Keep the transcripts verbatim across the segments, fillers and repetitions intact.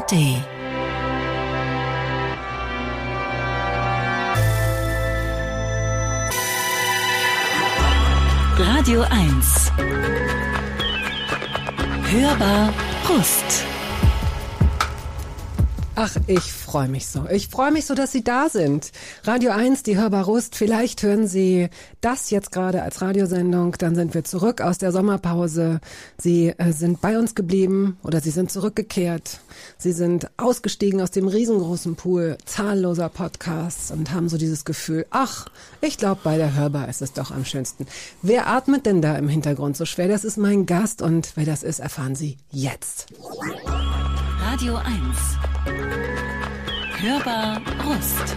A R D. Radio eins. Hörbar Brust. Ach, ich freue mich so. Ich freue mich so, dass Sie da sind. Radio eins, die Hörbar Brust. Vielleicht hören Sie das jetzt gerade als Radiosendung. Dann sind wir zurück aus der Sommerpause. Sie äh, sind bei uns geblieben oder Sie sind zurückgekehrt. Sie sind ausgestiegen aus dem riesengroßen Pool zahlloser Podcasts und haben so dieses Gefühl, ach, ich glaube, bei der Hörbar ist es doch am schönsten. Wer atmet denn da im Hintergrund so schwer? Das ist mein Gast und wer das ist, erfahren Sie jetzt. Radio eins. Hörbar Brust.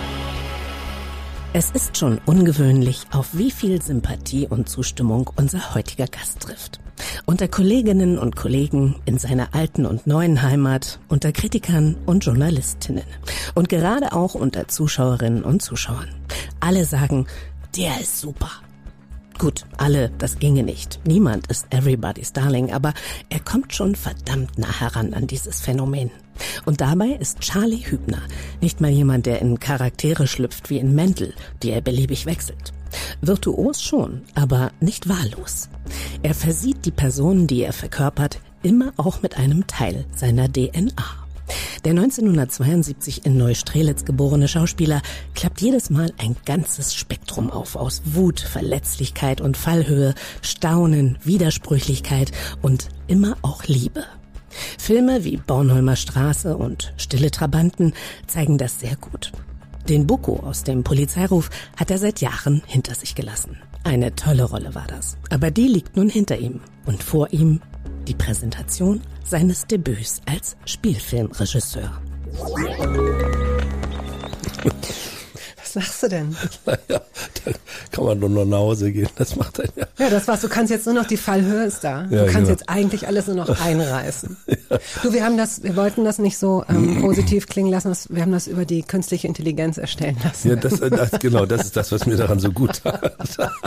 Es ist schon ungewöhnlich, auf wie viel Sympathie und Zustimmung unser heutiger Gast trifft. Unter Kolleginnen und Kollegen, in seiner alten und neuen Heimat, unter Kritikern und Journalistinnen. Und gerade auch unter Zuschauerinnen und Zuschauern. Alle sagen, der ist super. Gut, alle, das ginge nicht. Niemand ist everybody's darling, aber er kommt schon verdammt nah heran an dieses Phänomen. Und dabei ist Charlie Hübner nicht mal jemand, der in Charaktere schlüpft wie in Mäntel, die er beliebig wechselt. Virtuos schon, aber nicht wahllos. Er versieht die Personen, die er verkörpert, immer auch mit einem Teil seiner D N A. Der neunzehnhundertzweiundsiebzig in Neustrelitz geborene Schauspieler klappt jedes Mal ein ganzes Spektrum auf aus Wut, Verletzlichkeit und Fallhöhe, Staunen, Widersprüchlichkeit und immer auch Liebe. Filme wie Bornholmer Straße und Stille Trabanten zeigen das sehr gut. Den Bucko aus dem Polizeiruf hat er seit Jahren hinter sich gelassen. Eine tolle Rolle war das. Aber die liegt nun hinter ihm und vor ihm die Präsentation seines Debüts als Spielfilmregisseur. Was sagst du denn? Naja, da kann man nur noch nach Hause gehen. Das macht er ja. Ja, das war's. Du kannst jetzt nur noch, die Fallhöhe ist da. Du Ja, kannst genau. jetzt eigentlich alles nur noch einreißen. Ja. Du, wir haben das, wir wollten das nicht so ähm, positiv klingen lassen. Das, wir haben das über die künstliche Intelligenz erstellen lassen. Ja, das, das, genau, das ist das, was mir daran so gut hat.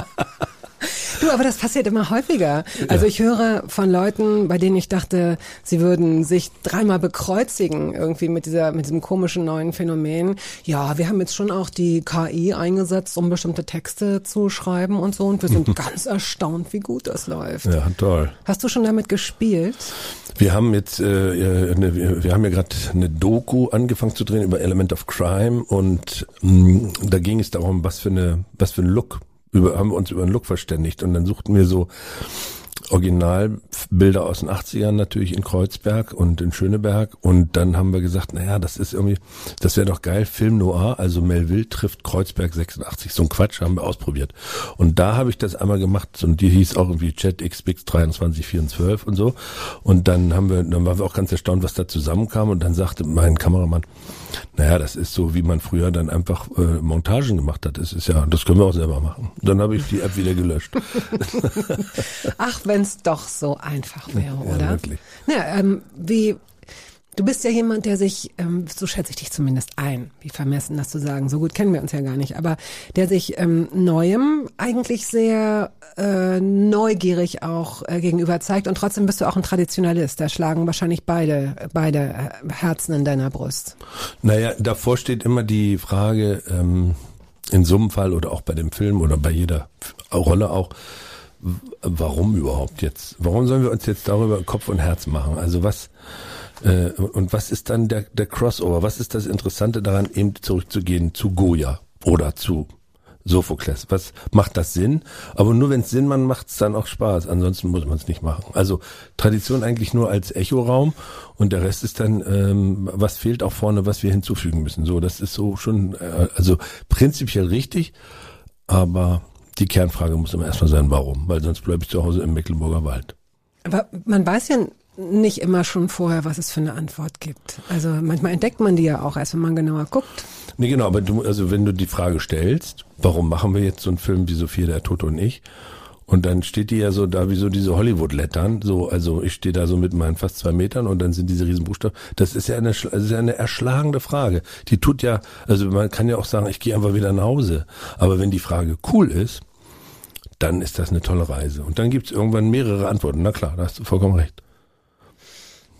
Du, aber das passiert immer häufiger. Also ich höre von Leuten, bei denen ich dachte, sie würden sich dreimal bekreuzigen irgendwie mit dieser, mit diesem komischen neuen Phänomen. Ja, wir haben jetzt schon auch die K I eingesetzt, um bestimmte Texte zu schreiben und so. Und wir sind ganz erstaunt, wie gut das läuft. Ja, toll. Hast du schon damit gespielt? Wir haben jetzt, äh, eine, wir haben ja gerade eine Doku angefangen zu drehen über Element of Crime und mh, da ging es darum, was für eine, was für ein Look. Über, haben wir uns über einen Look verständigt und dann suchten wir so Originalbilder aus den achtzigern natürlich in Kreuzberg und in Schöneberg und dann haben wir gesagt, naja, das ist irgendwie, das wäre doch geil, Film Noir, also Melville trifft Kreuzberg sechsundachtzig, so ein Quatsch haben wir ausprobiert und da habe ich das einmal gemacht und die hieß auch irgendwie Chat X Bix dreiundzwanzig vierundzwanzig und so und dann haben wir, dann waren wir auch ganz erstaunt, was da zusammenkam und dann sagte mein Kameramann, naja, das ist so, wie man früher dann einfach äh, Montagen gemacht hat, das ist ja, das können wir auch selber machen. Dann habe ich die App wieder gelöscht. Ach, wenn es doch so einfach wäre, Ja, oder? wirklich. Ja, ähm, wie, du bist ja jemand, der sich, ähm, so schätze ich dich zumindest ein, wie vermessen das zu sagen, so gut kennen wir uns ja gar nicht, aber der sich ähm, Neuem eigentlich sehr äh, neugierig auch äh, gegenüber zeigt und trotzdem bist du auch ein Traditionalist, da schlagen wahrscheinlich beide, beide Herzen in deiner Brust. Naja, davor steht immer die Frage, ähm, in so einem Fall oder auch bei dem Film oder bei jeder Rolle auch, warum überhaupt jetzt? Warum sollen wir uns jetzt darüber Kopf und Herz machen? Also was äh, und was ist dann der der Crossover? Was ist das Interessante daran, eben zurückzugehen zu Goya oder zu Sophokles? Was macht das Sinn? Aber nur wenn es Sinn macht, macht es dann auch Spaß. Ansonsten muss man es nicht machen. Also Tradition eigentlich nur als Echoraum und der Rest ist dann, ähm, was fehlt auch vorne, was wir hinzufügen müssen. So, das ist so schon, äh, also prinzipiell richtig, aber die Kernfrage muss immer erstmal sein, warum? Weil sonst bleibe ich zu Hause im Mecklenburger Wald. Aber man weiß ja nicht immer schon vorher, was es für eine Antwort gibt. Also manchmal entdeckt man die ja auch erst, wenn man genauer guckt. Nee, genau, aber du, also wenn du die Frage stellst, warum machen wir jetzt so einen Film wie Sophia, der Tote und ich? Und dann steht die ja so da wie so diese Hollywood-Lettern, so, also ich stehe da so mit meinen fast zwei Metern und dann sind diese riesen Buchstaben. Das ist ja eine, das ist ja eine erschlagende Frage. Die tut ja, also man kann ja auch sagen, ich gehe einfach wieder nach Hause. Aber wenn die Frage cool ist, dann ist das eine tolle Reise. Und dann gibt's irgendwann mehrere Antworten. Na klar, da hast du vollkommen recht.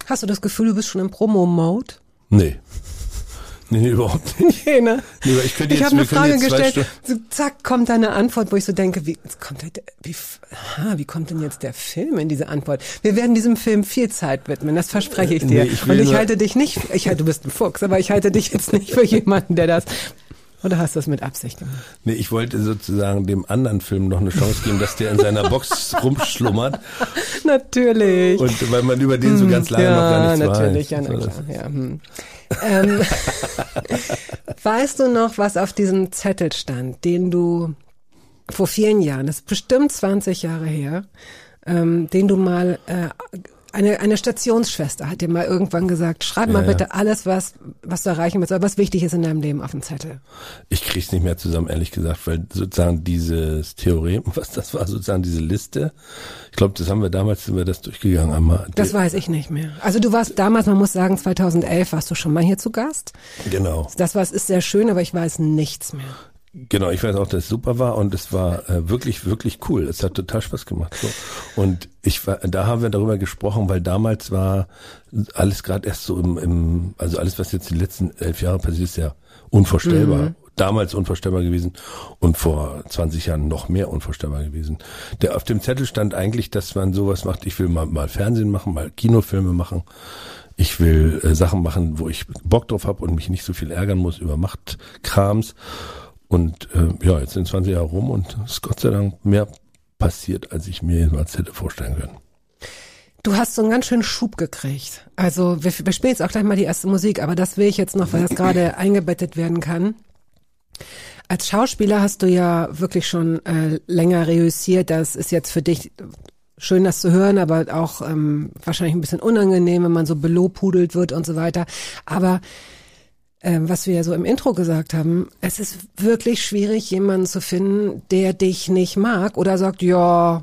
Hast du das Gefühl, du bist schon im Promo-Mode? Nee. Nee, überhaupt nicht. Nee, ne? Nee, weil ich könnte ich jetzt, habe eine wir können Frage jetzt zwei gestellt, so, zack, kommt da eine Antwort, wo ich so denke, wie jetzt kommt der, wie, aha, wie kommt denn jetzt der Film in diese Antwort? Wir werden diesem Film viel Zeit widmen, das verspreche ich dir. Nee, ich Und ich nur- halte dich nicht, ich halte, du bist ein Fuchs, aber ich halte dich jetzt nicht für jemanden, der das, oder hast du das mit Absicht gemacht? Nee, ich wollte sozusagen dem anderen Film noch eine Chance geben, dass der in seiner Box rumschlummert. Natürlich. Und weil man über den so ganz lange ja, noch gar nichts natürlich, weiß. ja, na So, klar, ja. Hm. ähm, weißt du noch, was auf diesem Zettel stand, den du vor vielen Jahren, das ist bestimmt zwanzig Jahre her, ähm, den du mal, äh, eine, eine Stationsschwester hat dir mal irgendwann gesagt, schreib mal Ja, bitte ja. alles, was, was du erreichen willst, oder was wichtig ist in deinem Leben auf den Zettel. Ich krieg's nicht mehr zusammen, ehrlich gesagt, weil sozusagen dieses Theorem, was das war, sozusagen diese Liste, ich glaube, das haben wir damals, sind wir das durchgegangen einmal. Das weiß ich nicht mehr. Also du warst damals, man muss sagen, zweitausendelf warst du schon mal hier zu Gast. Genau. Das war, ist sehr schön, aber ich weiß nichts mehr. Genau, ich weiß auch, dass es super war und es war äh, wirklich, wirklich cool. Es hat total Spaß gemacht. So. Und ich war, da haben wir darüber gesprochen, weil damals war alles gerade erst so im, im, also alles, was jetzt die letzten elf Jahre passiert, ist ja unvorstellbar. Mhm. Damals unvorstellbar gewesen und vor zwanzig Jahren noch mehr unvorstellbar gewesen. Der auf dem Zettel stand eigentlich, dass man sowas macht, ich will mal, mal Fernsehen machen, mal Kinofilme machen. Ich will äh, Sachen machen, wo ich Bock drauf habe und mich nicht so viel ärgern muss über Machtkrams. Und äh, ja, jetzt sind zwanzig Jahre rum und es ist Gott sei Dank mehr passiert, als ich mir jemals hätte vorstellen können. Du hast so einen ganz schönen Schub gekriegt. Also wir, wir spielen jetzt auch gleich mal die erste Musik, aber das will ich jetzt noch, weil das gerade eingebettet werden kann. Als Schauspieler hast du ja wirklich schon äh, länger reüssiert. Das ist jetzt für dich schön, das zu hören, aber auch ähm, wahrscheinlich ein bisschen unangenehm, wenn man so belobhudelt wird und so weiter. Aber Ähm, was wir ja so im Intro gesagt haben, es ist wirklich schwierig, jemanden zu finden, der dich nicht mag oder sagt, ja,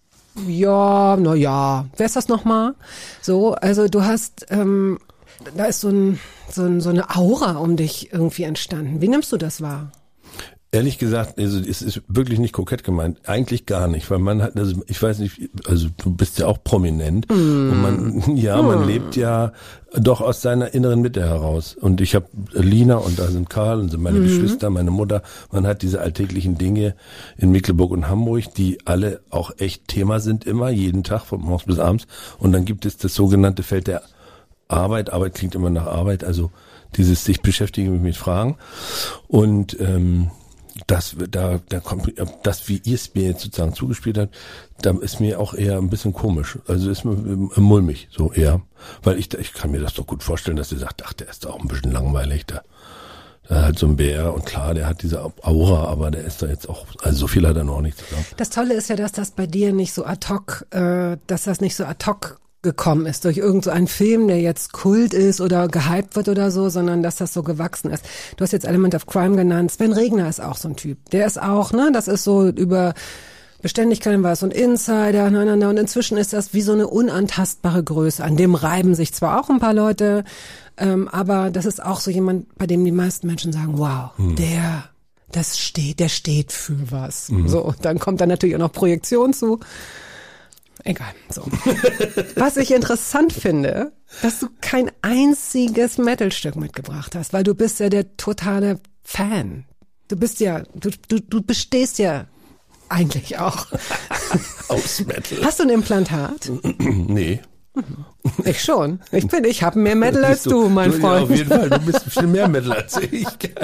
ja, na ja, wer ist das nochmal? So, also du hast, ähm, da ist so, ein, so, ein, so eine Aura um dich irgendwie entstanden. Wie nimmst du das wahr? Ehrlich gesagt, also es ist wirklich nicht kokett gemeint. Eigentlich gar nicht, weil man hat, also ich weiß nicht, also du bist ja auch prominent mm. und man, ja, man mm. lebt ja doch aus seiner inneren Mitte heraus. Und ich habe Lina und da sind Karl und sind meine mm. Geschwister, meine Mutter. Man hat diese alltäglichen Dinge in Mecklenburg und Hamburg, die alle auch echt Thema sind immer, jeden Tag von morgens bis abends. Und dann gibt es das sogenannte Feld der Arbeit. Arbeit klingt immer nach Arbeit, also dieses sich beschäftigen mit Fragen. Und ähm, Das, da, da kommt, das, wie ihr es mir jetzt sozusagen zugespielt habt, da ist mir auch eher ein bisschen komisch. Also ist mir mulmig, so eher. Weil ich, ich kann mir das doch gut vorstellen, dass ihr sagt, ach, der ist doch auch ein bisschen langweilig, der, der hat so ein Bär und klar, der hat diese Aura, aber der ist da jetzt auch, also so viel hat er noch nicht. Das Tolle ist ja, dass das bei dir nicht so ad hoc, äh, dass das nicht so ad hoc gekommen ist durch irgend so einen Film, der jetzt Kult ist oder gehypt wird oder so, sondern dass das so gewachsen ist. Du hast jetzt Element of Crime genannt. Sven Regner ist auch so ein Typ. Der ist auch, ne, das ist so über Beständigkeit war es so ein Insider, na, na, na, und inzwischen ist das wie so eine unantastbare Größe. An dem reiben sich zwar auch ein paar Leute, ähm, aber das ist auch so jemand, bei dem die meisten Menschen sagen, wow, hm. der, das steht, der steht für was. Mhm. So, und dann kommt da natürlich auch noch Projektion zu. Egal, so. Was ich interessant finde, dass du kein einziges Metalstück mitgebracht hast, weil du bist ja der totale Fan. Du bist ja, du, du, du bestehst ja eigentlich auch aus Metal. Hast du ein Implantat? Nee. Ich schon. Ich bin, ich habe mehr Metal als du, du mein du, Freund. Ja, auf jeden Fall, du bist viel mehr Metal als ich.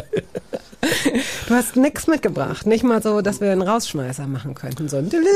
Du hast nichts mitgebracht. Nicht mal so, dass wir einen Rausschmeißer machen könnten. So. Nee,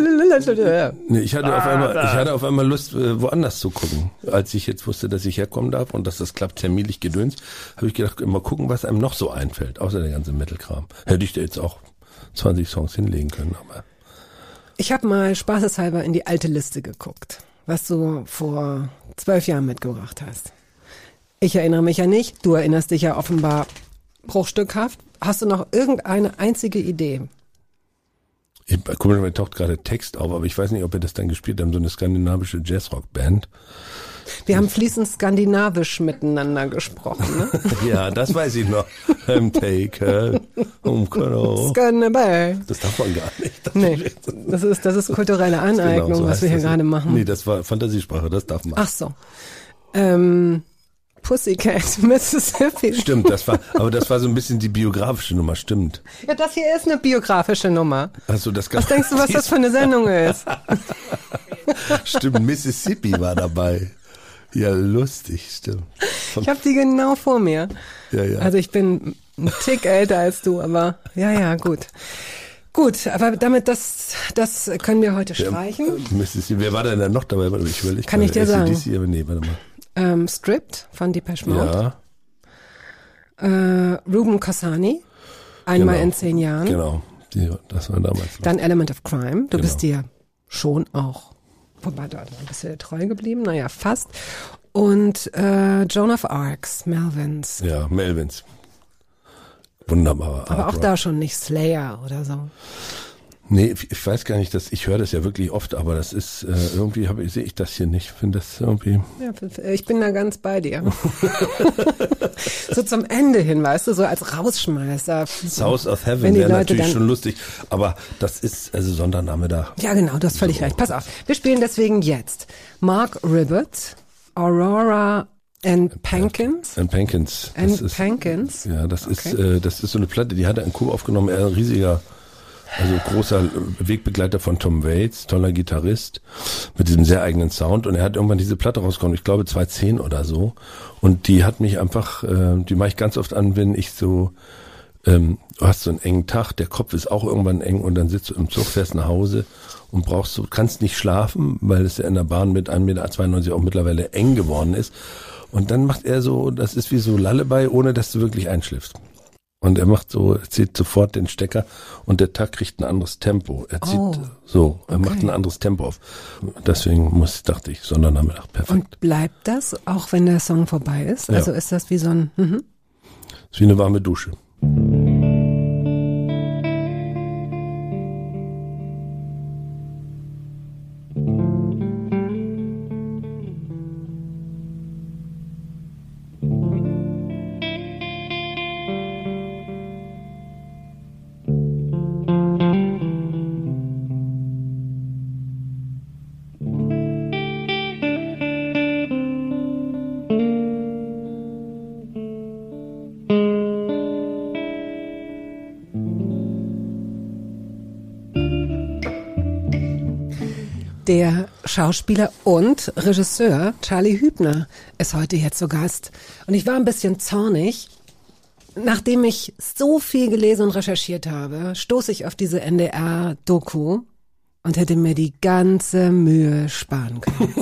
ich hatte auf einmal, ich hatte auf einmal Lust, woanders zu gucken. Als ich jetzt wusste, dass ich herkommen darf und dass das klappt, terminlich gedöns, habe ich gedacht, mal gucken, was einem noch so einfällt, außer der ganze Metal-Kram. Hätte ich da jetzt auch zwanzig Songs hinlegen können, aber. Ich habe mal spaßeshalber in die alte Liste geguckt, was du vor zwölf Jahren mitgebracht hast. Ich erinnere mich ja nicht, du erinnerst dich ja offenbar bruchstückhaft. Hast du noch irgendeine einzige Idee? Ich, guck mal, mir taucht gerade Text auf, aber ich weiß nicht, ob wir das dann gespielt haben, so eine skandinavische Jazzrock-Band. Wir haben fließend skandinavisch miteinander gesprochen, ne? Ja, das weiß ich noch. I'm take Skandinavie. Das darf man gar nicht. Das nee, das ist, das ist kulturelle Aneignung, genau, so was wir hier das gerade machen. Nee, das war Fantasiesprache, das darf man. Ach so. Ähm, Pussycat, Mississippi. Stimmt, das war, aber das war so ein bisschen die biografische Nummer, stimmt. Ja, das hier ist eine biografische Nummer. Also das Was denkst du, was das für eine Sendung ist? Stimmt, Mississippi war dabei. Ja, lustig, stimmt. Ich habe die genau vor mir. Ja, ja. Also ich bin ein Tick älter als du, aber ja, ja, gut. Gut, aber damit das, das können wir heute streichen. Ja, Mississippi, wer war denn da noch dabei? Ich will, ich Kann ich dir sagen. A C D C, aber nee, warte mal. Ähm, Stripped von Depeche Mode. Ja. Äh, Ruben Cossani, einmal Genau. in zehn Jahren. Genau, die, das war damals. Dann Element of Crime. Du Genau. bist dir schon auch, wobei dort bist du dir treu geblieben, naja, fast. Und äh, Joan of Arcs, Melvins. Ja, Melvins. Wunderbarer Aber auch Artwork. da schon nicht Slayer oder so. Nee, ich weiß gar nicht, dass ich höre das ja wirklich oft, aber das ist äh, irgendwie habe ich sehe ich das hier nicht. Finde das irgendwie. Ja, ich bin da ganz bei dir. So zum Ende hin, weißt du, so als Rausschmeißer. South of Wenn Heaven die wäre Leute natürlich dann- schon lustig, aber das ist also Sondername da. Ja, genau, du hast völlig So. recht. Pass auf, wir spielen deswegen jetzt Mark Ribot, Aurora and Pankins. And Pankins. And Das ist- Pankins. Ja, das ist Okay. äh, das ist so eine Platte, die hat er in Kuba aufgenommen. Er ist ein riesiger, also großer Wegbegleiter von Tom Waits, toller Gitarrist mit diesem sehr eigenen Sound. Und er hat irgendwann diese Platte rausgekommen, ich glaube zweitausendzehn oder so. Und die hat mich einfach, äh, die mache ich ganz oft an, wenn ich so, ähm, du hast so einen engen Tag, der Kopf ist auch irgendwann eng und dann sitzt du im Zug, fährst nach Hause und brauchst du, kannst nicht schlafen, weil es ja in der Bahn mit ein Meter zweiundneunzig auch mittlerweile eng geworden ist. Und dann macht er so, das ist wie so Lullaby, ohne dass du wirklich einschläfst. Und er macht so, er zieht sofort den Stecker und der Tag kriegt ein anderes Tempo. Er zieht Oh, so, er okay. macht ein anderes Tempo auf. Deswegen muss, dachte ich, Sondername, ach, perfekt. Und bleibt das, auch wenn der Song vorbei ist? Ja. Also ist das wie so ein... Mhm. Ist wie eine warme Dusche. Der Schauspieler und Regisseur Charlie Hübner ist heute hier zu Gast. Und ich war ein bisschen zornig. Nachdem ich so viel gelesen und recherchiert habe, stoße ich auf diese N D R-Doku und hätte mir die ganze Mühe sparen können.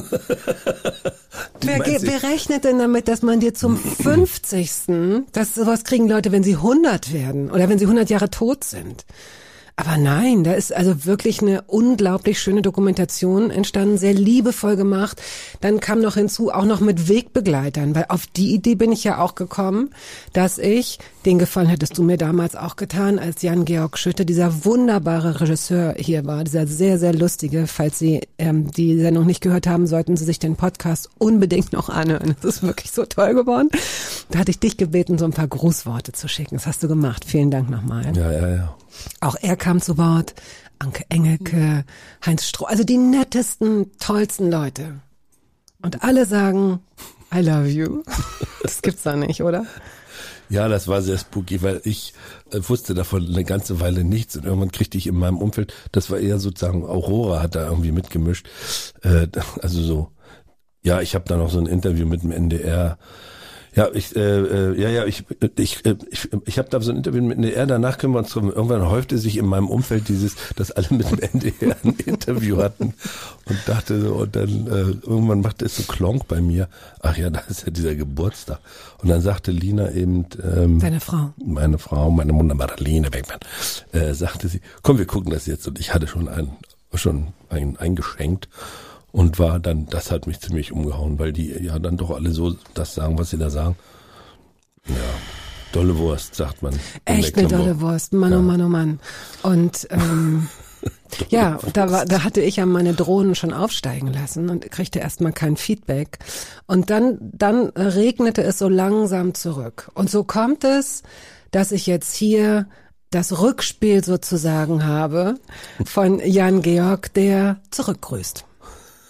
Wer, ge- wer rechnet denn damit, dass man dir zum fünfzigsten, das sowas kriegen Leute, wenn sie hundert werden oder wenn sie hundert Jahre tot sind? Aber nein, da ist also wirklich eine unglaublich schöne Dokumentation entstanden, sehr liebevoll gemacht. Dann kam noch hinzu, auch noch mit Wegbegleitern, weil auf die Idee bin ich ja auch gekommen, dass ich, den Gefallen hättest du mir damals auch getan, als Jan-Georg Schütte, dieser wunderbare Regisseur hier war, dieser sehr, sehr lustige. Falls Sie ähm, die Sendung nicht gehört haben, sollten Sie sich den Podcast unbedingt noch anhören. Das ist wirklich so toll geworden. Da hatte ich dich gebeten, so ein paar Grußworte zu schicken. Das hast du gemacht. Vielen Dank nochmal. Ja, ja, ja. Auch er kam zu Wort, Anke Engelke, Heinz Stroh, also die nettesten, tollsten Leute. Und alle sagen, I love you. Das gibt's da nicht, oder? Ja, das war sehr spooky, weil ich äh, wusste davon eine ganze Weile nichts und irgendwann kriegte ich in meinem Umfeld, das war eher sozusagen, Aurora hat da irgendwie mitgemischt, äh, also so, ja, ich habe da noch so ein Interview mit dem N D R. Ja, ich, äh, äh, ja, ja, ich, ich, äh, ich, ich habe da so ein Interview mit N D R, danach können wir uns drum, irgendwann häufte sich in meinem Umfeld dieses, dass alle mit dem N D R ein Interview hatten und dachte so, und dann äh, irgendwann machte es so Klonk bei mir, ach ja, da ist ja dieser Geburtstag. Und dann sagte Lina eben, ähm, Deine Frau. meine Frau, meine wunderbare Lina Beckmann, äh, sagte sie, komm, wir gucken das jetzt. Und ich hatte schon ein, schon ein, eingeschenkt. Und war dann, das hat mich ziemlich umgehauen, weil die ja dann doch alle so das sagen, was sie da sagen. Ja, dolle Wurst, sagt man. in Echt eine Mecklenburg. dolle Wurst, Mann, oh Mann, oh Mann. Und ähm, ja, da, war, da hatte ich ja meine Drohnen schon aufsteigen lassen und kriegte erstmal kein Feedback. Und dann, dann regnete es so langsam zurück. Und so kommt es, dass ich jetzt hier das Rückspiel sozusagen habe von Jan Georg, der zurückgrüßt.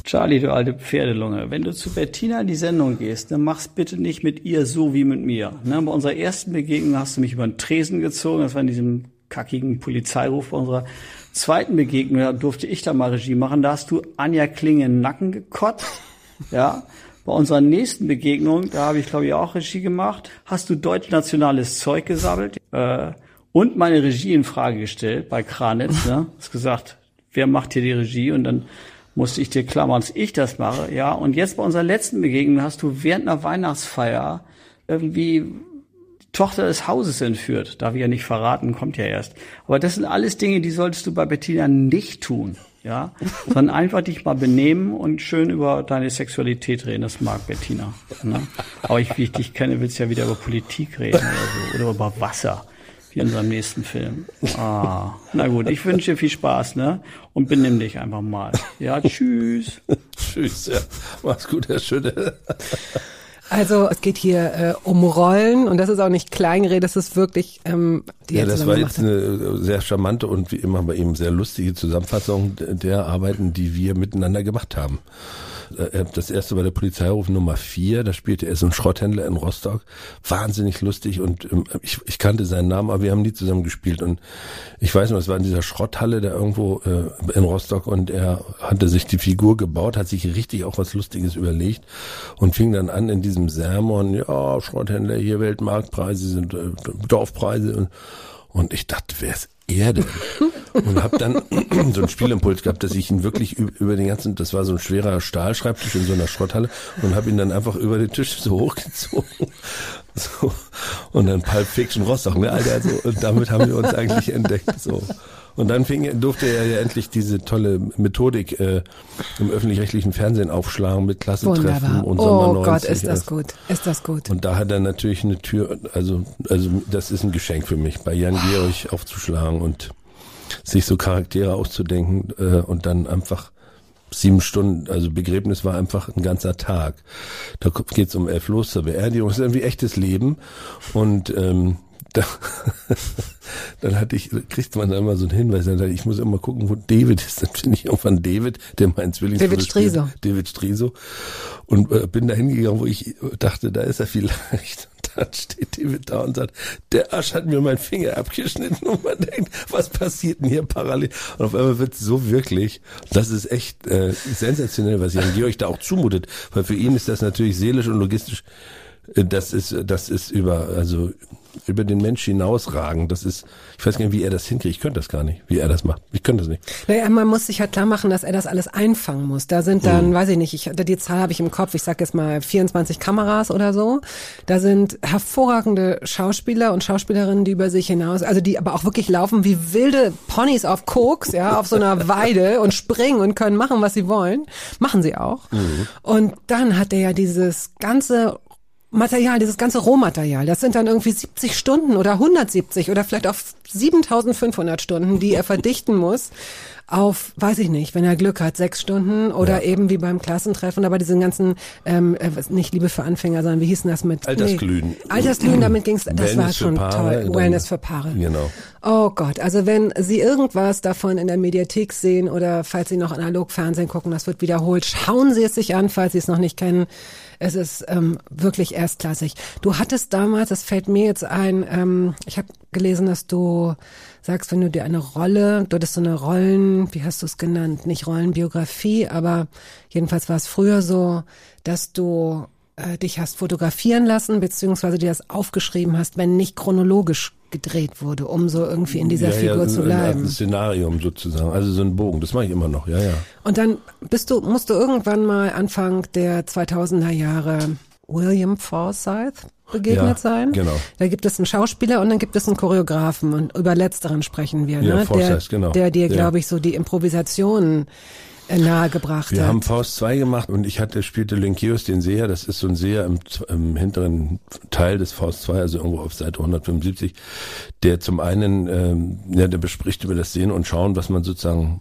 Charlie, du alte Pferdelunge, wenn du zu Bettina in die Sendung gehst, dann mach's bitte nicht mit ihr so wie mit mir. Ne? Bei unserer ersten Begegnung hast du mich über den Tresen gezogen, das war in diesem kackigen Polizeiruf. Bei unserer zweiten Begegnung, da durfte ich da mal Regie machen, da hast du Anja Klinge in den Nacken gekotzt, ja. Bei unserer nächsten Begegnung, da habe ich glaube ich auch Regie gemacht, hast du deutsch-nationales Zeug gesammelt äh, und meine Regie in Frage gestellt bei Kranitz, ne? Hast gesagt, wer macht hier die Regie? Und dann musste ich dir klammern, dass ich das mache, ja. Und jetzt bei unserer letzten Begegnung hast du während einer Weihnachtsfeier irgendwie die Tochter des Hauses entführt. Darf ich ja nicht verraten, kommt ja erst. Aber das sind alles Dinge, die solltest du bei Bettina nicht tun, ja. Sondern einfach dich mal benehmen und schön über deine Sexualität reden. Das mag Bettina, ne? Aber ich, wie ich dich kenne, willst du ja wieder über Politik reden oder so. Oder über Wasser. Wie in unserem nächsten Film. Ah, na gut, ich wünsche dir viel Spaß, ne? Und benimm dich einfach mal. Ja, tschüss. Tschüss, ja. Mach's gut, Herr Schütte. Also es geht hier äh, um Rollen und das ist auch nicht Kleinrede, das ist wirklich ähm, die Ja, das war jetzt eine sehr charmante und wie immer bei ihm sehr lustige Zusammenfassung der Arbeiten, die wir miteinander gemacht haben. Das erste bei der Polizeiruf Nummer vier, da spielte er so einen Schrotthändler in Rostock. Wahnsinnig lustig und ich, ich kannte seinen Namen, aber wir haben nie zusammen gespielt. Und ich weiß noch, es war in dieser Schrotthalle da irgendwo äh, in Rostock und er hatte sich die Figur gebaut, hat sich richtig auch was Lustiges überlegt und fing dann an in diesem Sermon, ja, Schrotthändler, hier Weltmarktpreise sind äh, Dorfpreise und, und ich dachte, wer ist er denn? Und hab dann so einen Spielimpuls gehabt, dass ich ihn wirklich über den ganzen, das war so ein schwerer Stahlschreibtisch in so einer Schrotthalle und hab ihn dann einfach über den Tisch so hochgezogen. So. Und dann Pulp Fiction Rostock, ne, Alter, so. Und damit haben wir uns eigentlich entdeckt, so. Und dann fing, durfte er ja endlich diese tolle Methodik äh, im öffentlich-rechtlichen Fernsehen aufschlagen mit Klassentreffen Wunderbar. und Sommer neunzig. Oh Gott, ist das gut, ist das gut. Und da hat er natürlich eine Tür, also also das ist ein Geschenk für mich, bei Jan Georg aufzuschlagen und sich so Charaktere auszudenken äh, und dann einfach sieben Stunden, also Begräbnis war einfach ein ganzer Tag. Da geht's um elf los zur Beerdigung, das ist irgendwie echtes Leben und ähm, da, dann hatte ich, kriegt man da immer so einen Hinweis, dann dachte ich, ich muss immer gucken, wo David ist. Dann finde ich irgendwann David, der mein Zwillingsbruder David Striso. David Striso. Und äh, bin da hingegangen, wo ich dachte, da ist er vielleicht. Und dann steht David da und sagt, der Arsch hat mir meinen Finger abgeschnitten und man denkt, was passiert denn hier parallel? Und auf einmal wird es so wirklich, das ist echt äh, sensationell, was Jan Georg da auch zumutet, weil für ihn ist das natürlich seelisch und logistisch, äh, das ist, das ist über, also über den Mensch hinausragen. Das ist, ich weiß gar nicht, wie er das hinkriegt. Ich könnte das gar nicht, wie er das macht. Ich könnte das nicht. Naja, man muss sich halt klar machen, dass er das alles einfangen muss. Da sind dann, mhm. weiß ich nicht, ich, die Zahl habe ich im Kopf, ich sag jetzt mal vierundzwanzig Kameras oder so. Da sind hervorragende Schauspieler und Schauspielerinnen, die über sich hinaus, also die aber auch wirklich laufen wie wilde Ponys auf Koks, ja, auf so einer Weide und springen und können machen, was sie wollen. Machen sie auch. Mhm. Und dann hat er ja dieses ganze Material, dieses ganze Rohmaterial, das sind dann irgendwie siebzig Stunden oder hundertsiebzig oder vielleicht auch siebentausendfünfhundert Stunden, die er verdichten muss auf, weiß ich nicht, wenn er Glück hat, sechs Stunden oder ja. eben wie beim Klassentreffen, aber diesen ganzen, ähm, nicht Liebe für Anfänger, sondern wie hieß denn das mit? Altersglühen. Nee, Altersglühen, damit ging's, das Wellness war schon Paare, toll. Wellness für Paare. Genau. Oh Gott, also wenn Sie irgendwas davon in der Mediathek sehen oder falls Sie noch analog Fernsehen gucken, das wird wiederholt, schauen Sie es sich an, falls Sie es noch nicht kennen. Es ist ähm, wirklich erstklassig. Du hattest damals, das fällt mir jetzt ein, ähm, ich habe gelesen, dass du sagst, wenn du dir eine Rolle, du hattest so eine Rollen, wie hast du es genannt, nicht Rollenbiografie, aber jedenfalls war es früher so, dass du äh, dich hast fotografieren lassen, beziehungsweise dir das aufgeschrieben hast, wenn nicht chronologisch gedreht wurde, um so irgendwie in dieser ja, Figur ja, zu bleiben. Ein Szenarium sozusagen, also so ein Bogen, das mache ich immer noch, ja, ja. Und dann bist du, musst du irgendwann mal Anfang der zweitausender Jahre William Forsythe begegnet ja, sein. Genau. Da gibt es einen Schauspieler und dann gibt es einen Choreografen und über letzteren sprechen wir, ja, ne? Forsythe, der, genau. der dir, ja. glaube ich, so die Improvisationen nahegebracht Wir hat. Wir haben Faust zwei gemacht und ich hatte, spielte Lynkeus den Seher, das ist so ein Seher im, im hinteren Teil des Faust zwei, also irgendwo auf Seite hundertfünfundsiebzig, der zum einen, ähm, ja, der bespricht über das Sehen und Schauen, was man sozusagen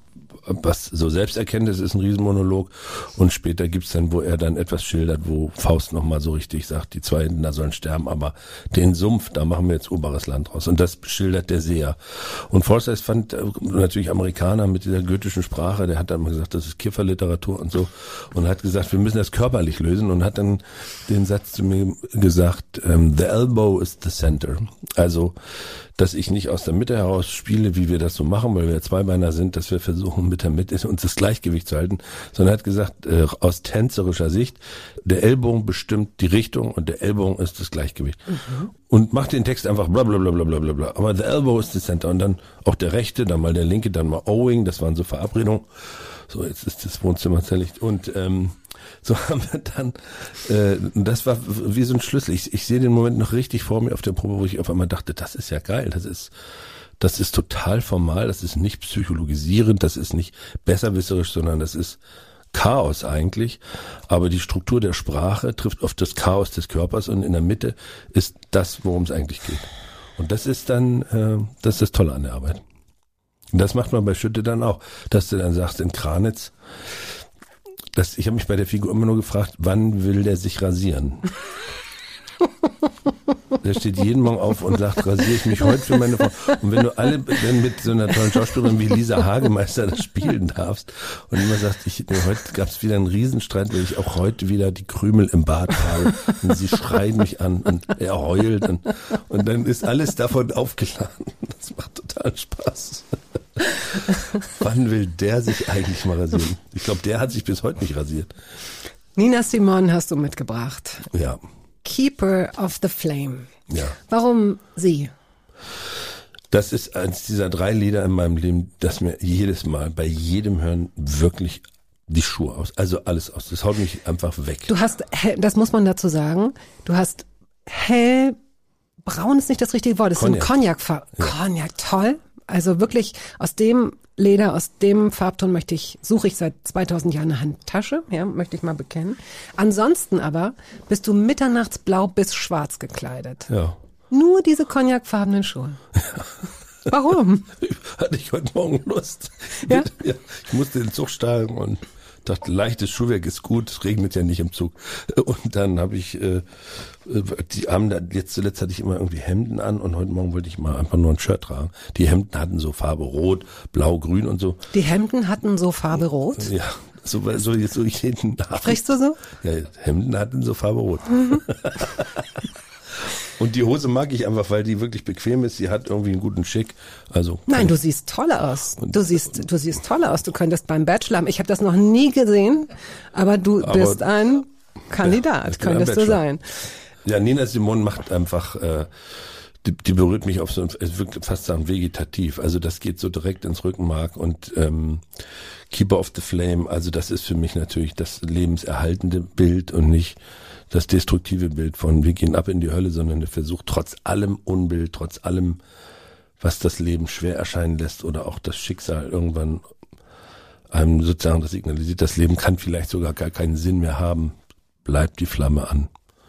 was so Selbsterkenntnis ist, ein Riesenmonolog. Und später gibt's dann, wo er dann etwas schildert, wo Faust nochmal so richtig sagt, die zwei hinten da sollen sterben, aber den Sumpf, da machen wir jetzt oberes Land draus. Und das schildert der sehr. Und Forsyth fand natürlich Amerikaner mit dieser goethischen Sprache, der hat dann mal gesagt, das ist Kifferliteratur und so. Und hat gesagt, wir müssen das körperlich lösen und hat dann den Satz zu mir gesagt, um, the elbow is the center. Also, dass ich nicht aus der Mitte heraus spiele, wie wir das so machen, weil wir Zweibeiner sind, dass wir versuchen, mit der Mitte uns das Gleichgewicht zu halten, sondern er hat gesagt, äh, aus tänzerischer Sicht, der Ellbogen bestimmt die Richtung und der Ellbogen ist das Gleichgewicht. Mhm. Und macht den Text einfach bla bla bla bla bla bla bla. Aber the elbow is the center. Und dann auch der rechte, dann mal der linke, dann mal owing, das waren so Verabredungen. So, jetzt ist das Wohnzimmer zerlegt. Und ähm, so haben wir dann, äh, das war wie so ein Schlüssel. Ich, ich sehe den Moment noch richtig vor mir auf der Probe, wo ich auf einmal dachte, das ist ja geil, das ist, das ist total formal, das ist nicht psychologisierend, das ist nicht besserwisserisch, sondern das ist Chaos eigentlich. Aber die Struktur der Sprache trifft auf das Chaos des Körpers und in der Mitte ist das, worum es eigentlich geht. Und das ist dann, äh, das ist das Tolle an der Arbeit. Und das macht man bei Schütte dann auch, dass du dann sagst, in Kranitz, Das, ich habe mich bei der Figur immer nur gefragt, wann will der sich rasieren? Der steht jeden Morgen auf und sagt, rasiere ich mich heute für meine Frau. Und wenn du alle wenn mit so einer tollen Schauspielerin wie Lisa Hagemeister das spielen darfst und immer sagst, ich, nee, heute gab es wieder einen Riesenstreit, weil ich auch heute wieder die Krümel im Bart habe und sie schreien mich an und er heult und, und dann ist alles davon aufgeladen. Das macht total Spaß. Wann will der sich eigentlich mal rasieren? Ich glaube, der hat sich bis heute nicht rasiert. Nina Simone hast du mitgebracht. Ja. Keeper of the Flame. Ja. Warum sie? Das ist eins dieser drei Lieder in meinem Leben, das mir jedes Mal bei jedem Hören wirklich die Schuhe aus, also alles aus. Das haut mich einfach weg. Du hast, das muss man dazu sagen, du hast hellbraun ist nicht das richtige Wort, es ist ein Cognac-Farbe. Ja. Cognac, toll. Also wirklich aus dem Leder, aus dem Farbton möchte ich, suche ich seit zweitausend Jahren eine Handtasche, ja, möchte ich mal bekennen. Ansonsten aber bist du mitternachtsblau bis schwarz gekleidet. Ja. Nur diese cognacfarbenen Schuhe. Ja. Warum? Hatte ich heute Morgen Lust. Ja? Ja, ich musste in den Zug steigen und dachte, leichtes Schuhwerk ist gut, es regnet ja nicht im Zug. Und dann habe ich, äh, die haben da, jetzt zuletzt hatte ich immer irgendwie Hemden an und heute Morgen wollte ich mal einfach nur ein Shirt tragen. Die Hemden hatten so Farbe Rot, Blau, Grün und so. Die Hemden hatten so Farbe Rot? Ja, so, so, so jeden Abend. Sprichst du so? Ja, Hemden hatten so Farbe Rot. Mhm. Und die Hose mag ich einfach, weil die wirklich bequem ist. Sie hat irgendwie einen guten Schick. Also nein, du siehst toll aus. Du siehst, du siehst toll aus. Du könntest beim Bachelor, ich habe das noch nie gesehen, aber du aber, bist ein Kandidat, ja, könntest du sein. Ja, Nina Simone macht einfach, äh, die, die berührt mich auf so, es wirkt fast sagen vegetativ. Also das geht so direkt ins Rückenmark und ähm, Keeper of the Flame. Also das ist für mich natürlich das lebenserhaltende Bild und nicht das destruktive Bild von wir gehen ab in die Hölle, sondern der Versuch, trotz allem Unbild, trotz allem, was das Leben schwer erscheinen lässt oder auch das Schicksal irgendwann einem sozusagen das signalisiert, das Leben kann vielleicht sogar gar keinen Sinn mehr haben, bleibt die Flamme an.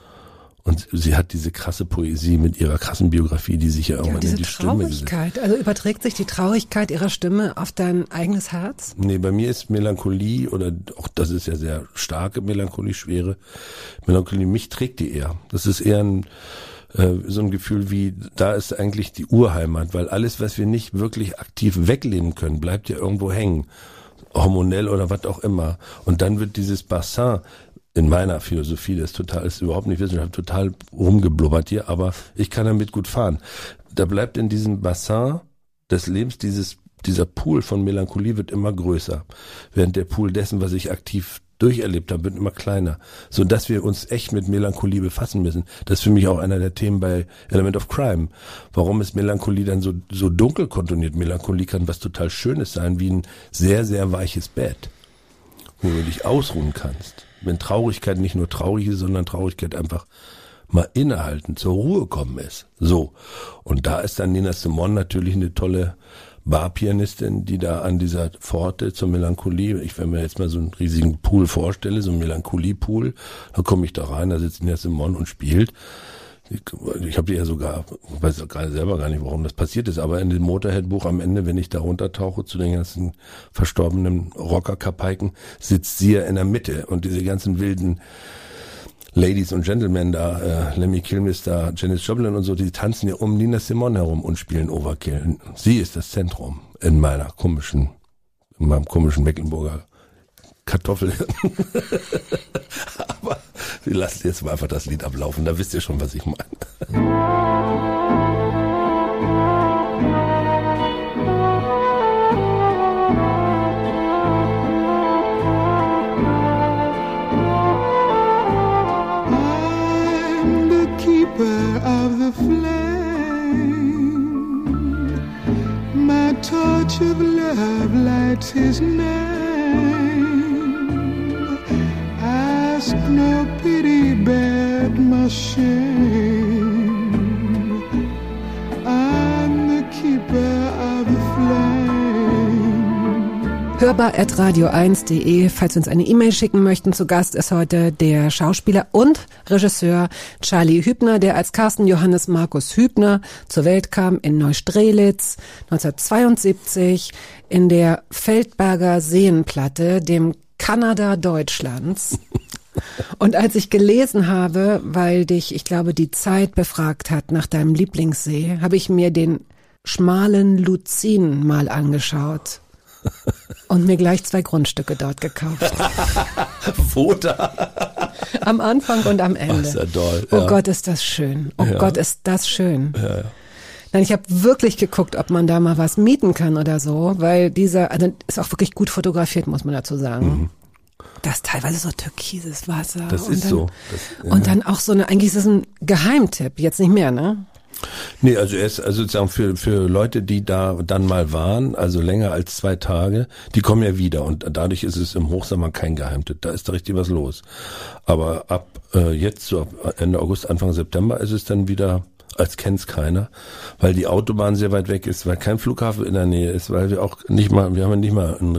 Und sie hat diese krasse Poesie mit ihrer krassen Biografie, die sich ja irgendwann ja, in die Stimme gesetzt. Traurigkeit, also überträgt sich die Traurigkeit ihrer Stimme auf dein eigenes Herz? Nee, bei mir ist Melancholie, oder auch das ist ja sehr starke Melancholie, schwere Melancholie, mich trägt die eher. Das ist eher ein, äh, so ein Gefühl wie, da ist eigentlich die Urheimat, weil alles, was wir nicht wirklich aktiv weglehnen können, bleibt ja irgendwo hängen. Hormonell oder was auch immer. Und dann wird dieses Bassin, in meiner Philosophie, das ist total, ist überhaupt nicht wissenschaftlich, total rumgeblubbert hier, aber ich kann damit gut fahren. Da bleibt in diesem Bassin des Lebens dieses, dieser Pool von Melancholie wird immer größer. Während der Pool dessen, was ich aktiv durcherlebt habe, wird immer kleiner. So dass wir uns echt mit Melancholie befassen müssen. Das ist für mich auch einer der Themen bei Element of Crime. Warum ist Melancholie dann so, so dunkel kontoniert? Melancholie kann was total Schönes sein, wie ein sehr, sehr weiches Bett, wo du dich ausruhen kannst. Wenn Traurigkeit nicht nur traurig ist, sondern Traurigkeit einfach mal innehalten, zur Ruhe kommen ist. So. Und da ist dann Nina Simone natürlich eine tolle Barpianistin, die da an dieser Pforte zur Melancholie, ich wenn mir jetzt mal so einen riesigen Pool vorstelle, so einen Melancholie-Pool, dann komme ich da rein, da sitzt Nina Simone und spielt. Ich, ich habe die ja sogar, ich weiß auch gerade selber gar nicht, warum das passiert ist, aber in dem Motorhead-Buch am Ende, wenn ich da runtertauche zu den ganzen verstorbenen Rocker-Kapaiken, sitzt sie ja in der Mitte und diese ganzen wilden Ladies und Gentlemen da, äh, Lemmy Kilmister, da, Janis Joplin und so, die tanzen ja um Nina Simone herum und spielen Overkill. Sie ist das Zentrum in meiner komischen, in meinem komischen Mecklenburger Kartoffel. Aber wir lassen jetzt mal einfach das Lied ablaufen, da wisst ihr schon, was ich meine. Of the flame, my torch of love lights his name. Ask no pity, bear my shame. I'm the keeper of the flame. hörbar at radio eins punkt de, falls Sie uns eine E-Mail schicken möchten. Zu Gast ist heute der Schauspieler und Regisseur Charlie Hübner, der als Carsten Johannes Markus Hübner zur Welt kam in Neustrelitz neunzehnhundertzweiundsiebzig in der Feldberger Seenplatte, dem Kanada Deutschlands. Und als ich gelesen habe, weil dich, ich glaube, die Zeit befragt hat nach deinem Lieblingssee, habe ich mir den schmalen Luzin mal angeschaut. Und mir gleich zwei Grundstücke dort gekauft. Wo da? Am Anfang und am Ende. Ach, ist ja toll. Oh Ja. Gott, ist das schön. Oh Ja. Gott, ist das schön. Ja, ja. Nein, ich habe wirklich geguckt, ob man da mal was mieten kann oder so, weil dieser, also ist auch wirklich gut fotografiert, muss man dazu sagen. Mhm. Das ist teilweise so türkises Wasser. Das und ist dann, so. Das, ja. Und dann auch so eine, eigentlich ist es ein Geheimtipp, jetzt nicht mehr, ne? Nee, also er ist also sozusagen für für Leute, die da dann mal waren, also länger als zwei Tage, die kommen ja wieder und dadurch ist es im Hochsommer kein Geheimtipp. Da ist da richtig was los. Aber ab äh, jetzt so ab Ende August, Anfang September ist es dann wieder, als kennt's keiner, weil die Autobahn sehr weit weg ist, weil kein Flughafen in der Nähe ist, weil wir auch nicht mal, wir haben ja nicht mal einen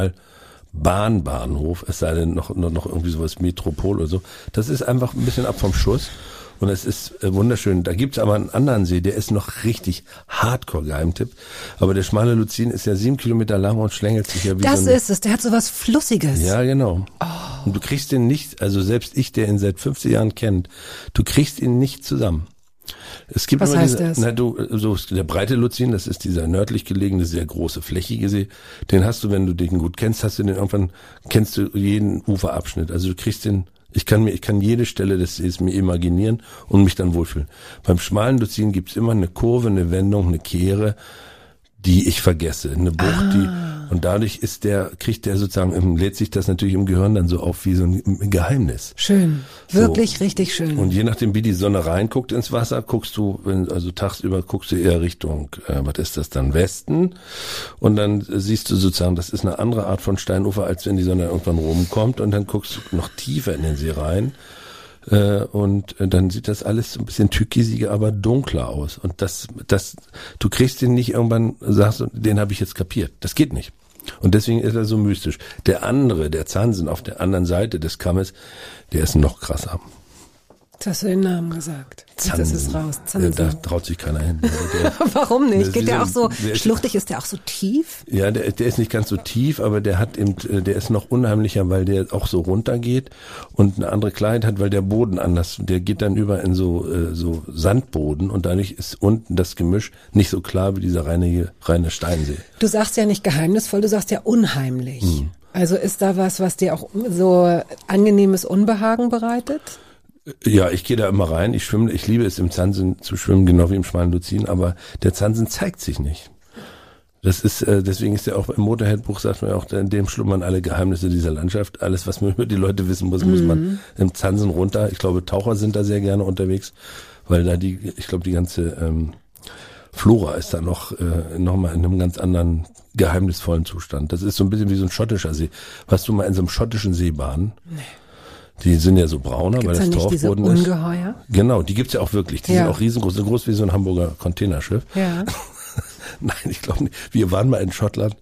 Regionalbahnbahnhof, es sei denn noch noch irgendwie sowas Metropol oder so. Das ist einfach ein bisschen ab vom Schuss. Und es ist äh, wunderschön. Da gibt's aber einen anderen See, der ist noch richtig Hardcore-Geheimtipp. Aber der schmale Luzin ist ja sieben Kilometer lang und schlängelt sich ja wie Das so ein... ist es, der hat so was Flussiges. Ja, genau. Oh. Und du kriegst den nicht, also selbst ich, der ihn seit fünfzig Jahren kennt, du kriegst ihn nicht zusammen. Es gibt Was immer heißt diese, das? na du, so der breite Luzin, das ist dieser nördlich gelegene, sehr große, flächige See. Den hast du, wenn du den gut kennst, hast du den irgendwann, kennst du jeden Uferabschnitt. Also du kriegst den, ich kann mir, ich kann jede Stelle des Sees mir imaginieren und mich dann wohlfühlen. Beim schmalen Luzin gibt's immer eine Kurve, eine Wendung, eine Kehre, die ich vergesse, eine Bucht, Ah. die, und dadurch ist der, kriegt der sozusagen, lädt sich das natürlich im Gehirn dann so auf wie so ein Geheimnis. Schön, wirklich so. Richtig schön. Und je nachdem, wie die Sonne reinguckt ins Wasser, guckst du, wenn, also tagsüber guckst du eher Richtung, äh, was ist das dann, Westen. Und dann siehst du sozusagen, das ist eine andere Art von Steinufer, als wenn die Sonne irgendwann rumkommt. Und dann guckst du noch tiefer in den See rein. Äh, und dann sieht das alles so ein bisschen türkisiger, aber dunkler aus. Und das, das, du kriegst den nicht irgendwann, sagst du, den habe ich jetzt kapiert. Das geht nicht. Und deswegen ist er so mystisch. Der andere, der Zansen auf der anderen Seite des Kammes, der ist noch krasser. Jetzt hast du den Namen gesagt. Jetzt ist es raus. Ja, da traut sich keiner hin. Der, Warum nicht? das Geht ist der wie auch so, der ist- schluchtig, ist der auch so tief? Ja, der, der ist nicht ganz so tief, aber der hat eben, der ist noch unheimlicher, weil der auch so runtergeht und eine andere Klarheit hat, weil der Boden anders, der geht dann über in so äh, so Sandboden und dadurch ist unten das Gemisch nicht so klar wie dieser reine reine Steinsee. Du sagst ja nicht geheimnisvoll, du sagst ja unheimlich. Hm. Also ist da was, was dir auch so angenehmes Unbehagen bereitet? Ja, ich gehe da immer rein, ich schwimme, ich liebe es im Zansen zu schwimmen, genau wie im schmalen Luzin, aber der Zansen zeigt sich nicht. Das ist, äh, deswegen ist ja auch im Motorhead-Buch, sagt man ja auch, in dem schlummern alle Geheimnisse dieser Landschaft. Alles, was man über die Leute wissen muss, muss man im Zansen runter. Ich glaube, Taucher sind da sehr gerne unterwegs, weil da die, ich glaube, die ganze ähm, Flora ist da noch, äh, noch mal in einem ganz anderen geheimnisvollen Zustand. Das ist so ein bisschen wie so ein schottischer See. Warst du mal in so einem schottischen See baden? Nee. Die sind ja so brauner, Gibt's weil da das nicht diese Torfboden ist. Ungeheuer? Genau, die gibt's ja auch wirklich. Die Ja. sind auch riesengroß, so groß wie so ein Hamburger Containerschiff. Ja. Nein, ich glaube nicht. Wir waren mal in Schottland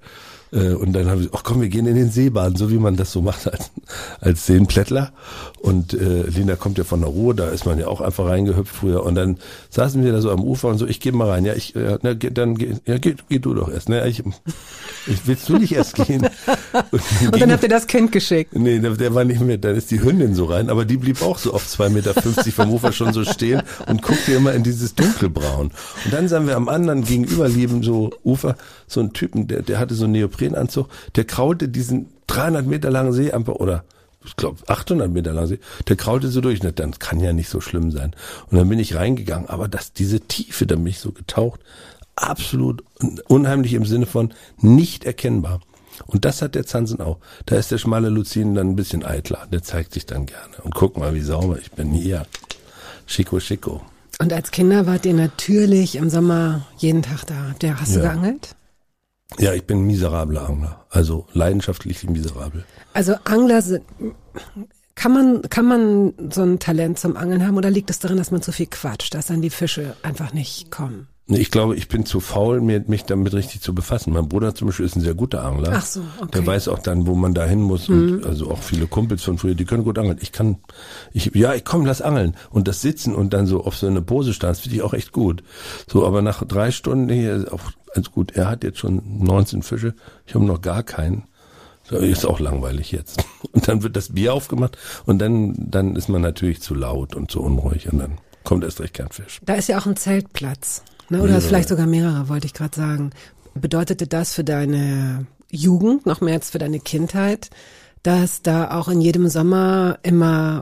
Äh, und dann haben sie, ach komm, wir gehen in den Seebahn, so wie man das so macht als, als Seenplättler. Und äh, Lina kommt ja von der Ruhr, da ist man ja auch einfach reingehüpft früher. Und dann saßen wir da so am Ufer und so, ich geh mal rein. Ja, ich, ja, na, dann geh, ja, geh, geh du doch erst. Ne? Ich, ich willst du nicht erst gehen? Und dann, und dann ging, habt ihr das Kind geschickt. Nee, der, der war nicht mehr, dann ist die Hündin so rein, aber die blieb auch so auf zwei Meter fünfzig vom Ufer schon so stehen und guckte immer in dieses Dunkelbraun. Und dann sahen wir am anderen gegenüberliegenden so Ufer so einen Typen, der, der hatte so einen Neoprenanzug, der kraulte diesen dreihundert Meter langen See einfach, oder ich glaube achthundert Meter lang See, der kraulte so durch. Dann kann ja nicht so schlimm sein. Und dann bin ich reingegangen, aber das, diese Tiefe, da bin ich so getaucht, absolut unheimlich im Sinne von nicht erkennbar. Und das hat der Zansen auch. Da ist der schmale Luzin dann ein bisschen eitler. Der zeigt sich dann gerne. Und guck mal, wie sauber ich bin hier. Chico, Chico. Und als Kinder wart ihr natürlich im Sommer jeden Tag da. Der, hast du Ja. geangelt? Ja, ich bin ein miserabler Angler. Also leidenschaftlich miserabel. Also Angler sind, kann man, kann man so ein Talent zum Angeln haben oder liegt es darin, dass man zu viel quatscht, dass dann die Fische einfach nicht kommen? Nee, ich glaube, ich bin zu faul, mir, mich damit richtig zu befassen. Mein Bruder zum Beispiel ist ein sehr guter Angler. Ach so, okay. Der weiß auch dann, wo man da hin muss. Und also auch viele Kumpels von früher, die können gut angeln. Ich kann, ich, ja, ich komm, lass angeln. Und das Sitzen und dann so auf so eine Pose starren, das finde ich auch echt gut. So, aber nach drei Stunden hier, auch, also gut, er hat jetzt schon neunzehn Fische. Ich habe noch gar keinen. So, ist auch langweilig jetzt. Und dann wird das Bier aufgemacht und dann, dann ist man natürlich zu laut und zu unruhig und dann kommt erst recht kein Fisch. Da ist ja auch ein Zeltplatz, ne? Oder Mehrere. vielleicht sogar mehrere, wollte ich gerade sagen. Bedeutete das für deine Jugend, noch mehr als für deine Kindheit, dass da auch in jedem Sommer immer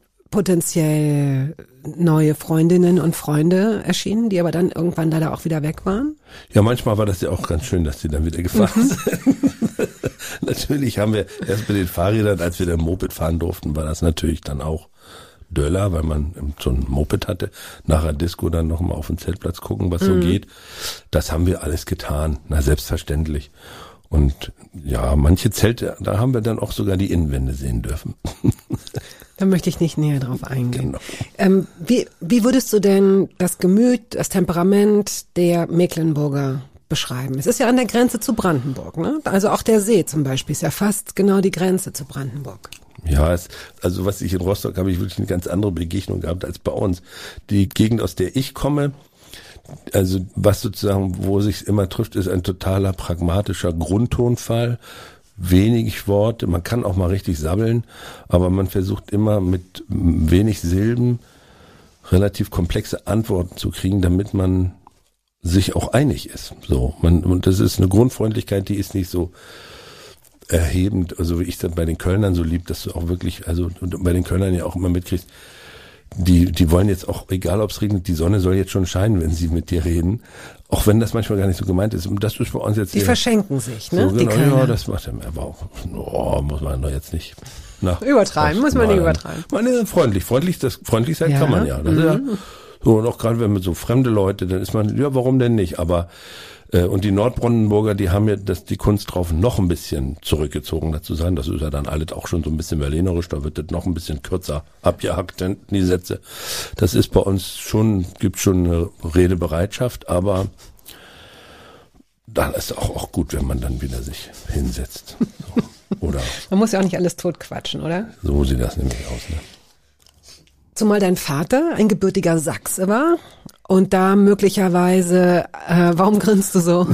potenziell neue Freundinnen und Freunde erschienen, die aber dann irgendwann leider auch wieder weg waren? Ja, manchmal war das ja auch ganz schön, dass die dann wieder gefahren sind. Natürlich haben wir erst mit den Fahrrädern, als wir dann Moped fahren durften, war das natürlich dann auch Döller, weil man so ein Moped hatte. Nach der Disco dann nochmal auf den Zeltplatz gucken, was so geht. Das haben wir alles getan. Na, selbstverständlich. Und ja, manche Zelte, da haben wir dann auch sogar die Innenwände sehen dürfen. Da möchte ich nicht näher drauf eingehen. Genau. Ähm, wie, wie würdest du denn das Gemüt, das Temperament der Mecklenburger beschreiben? Es ist ja an der Grenze zu Brandenburg, ne? Also auch der See zum Beispiel ist ja fast genau die Grenze zu Brandenburg. Ja, es, also was ich in Rostock habe ich wirklich eine ganz andere Begegnung gehabt als bei uns. Die Gegend, aus der ich komme, also was sozusagen, wo sich immer trifft, ist ein totaler pragmatischer Grundtonfall. Wenig Worte, man kann auch mal richtig sabbeln, aber man versucht immer mit wenig Silben relativ komplexe Antworten zu kriegen, damit man sich auch einig ist. So, man, und das ist eine Grundfreundlichkeit, die ist nicht so erhebend, also wie ich das bei den Kölnern so lieb, dass du auch wirklich, also und bei den Kölnern ja auch immer mitkriegst, die die wollen jetzt auch, egal ob es regnet, die Sonne soll jetzt schon scheinen, wenn sie mit dir reden, auch wenn das manchmal gar nicht so gemeint ist. Und das ist bei uns jetzt Die eher, verschenken sich, ne? so, Die genau, Kölner. ja, das macht er mir aber auch, oh, muss man doch jetzt nicht. Na, Übertreiben, muss man nicht übertreiben. Man ist freundlich, freundlich, das freundlich sein Ja. kann man ja. Das ist ja so, und auch gerade wenn man so fremde Leute, dann ist man, ja, warum denn nicht? Aber äh, und die Nordbrandenburger, die haben ja das, die Kunst drauf, noch ein bisschen zurückgezogener zu sein. Das ist ja dann alles auch schon so ein bisschen berlinerisch, da wird das noch ein bisschen kürzer abgehackt, die Sätze. Das ist bei uns schon, gibt schon eine Redebereitschaft, aber dann ist auch, auch gut, wenn man dann wieder sich hinsetzt. So. Oder Man muss ja auch nicht alles totquatschen, oder? so sieht das nämlich aus, ne? Zumal dein Vater ein gebürtiger Sachse war und da möglicherweise, äh, warum grinst du so?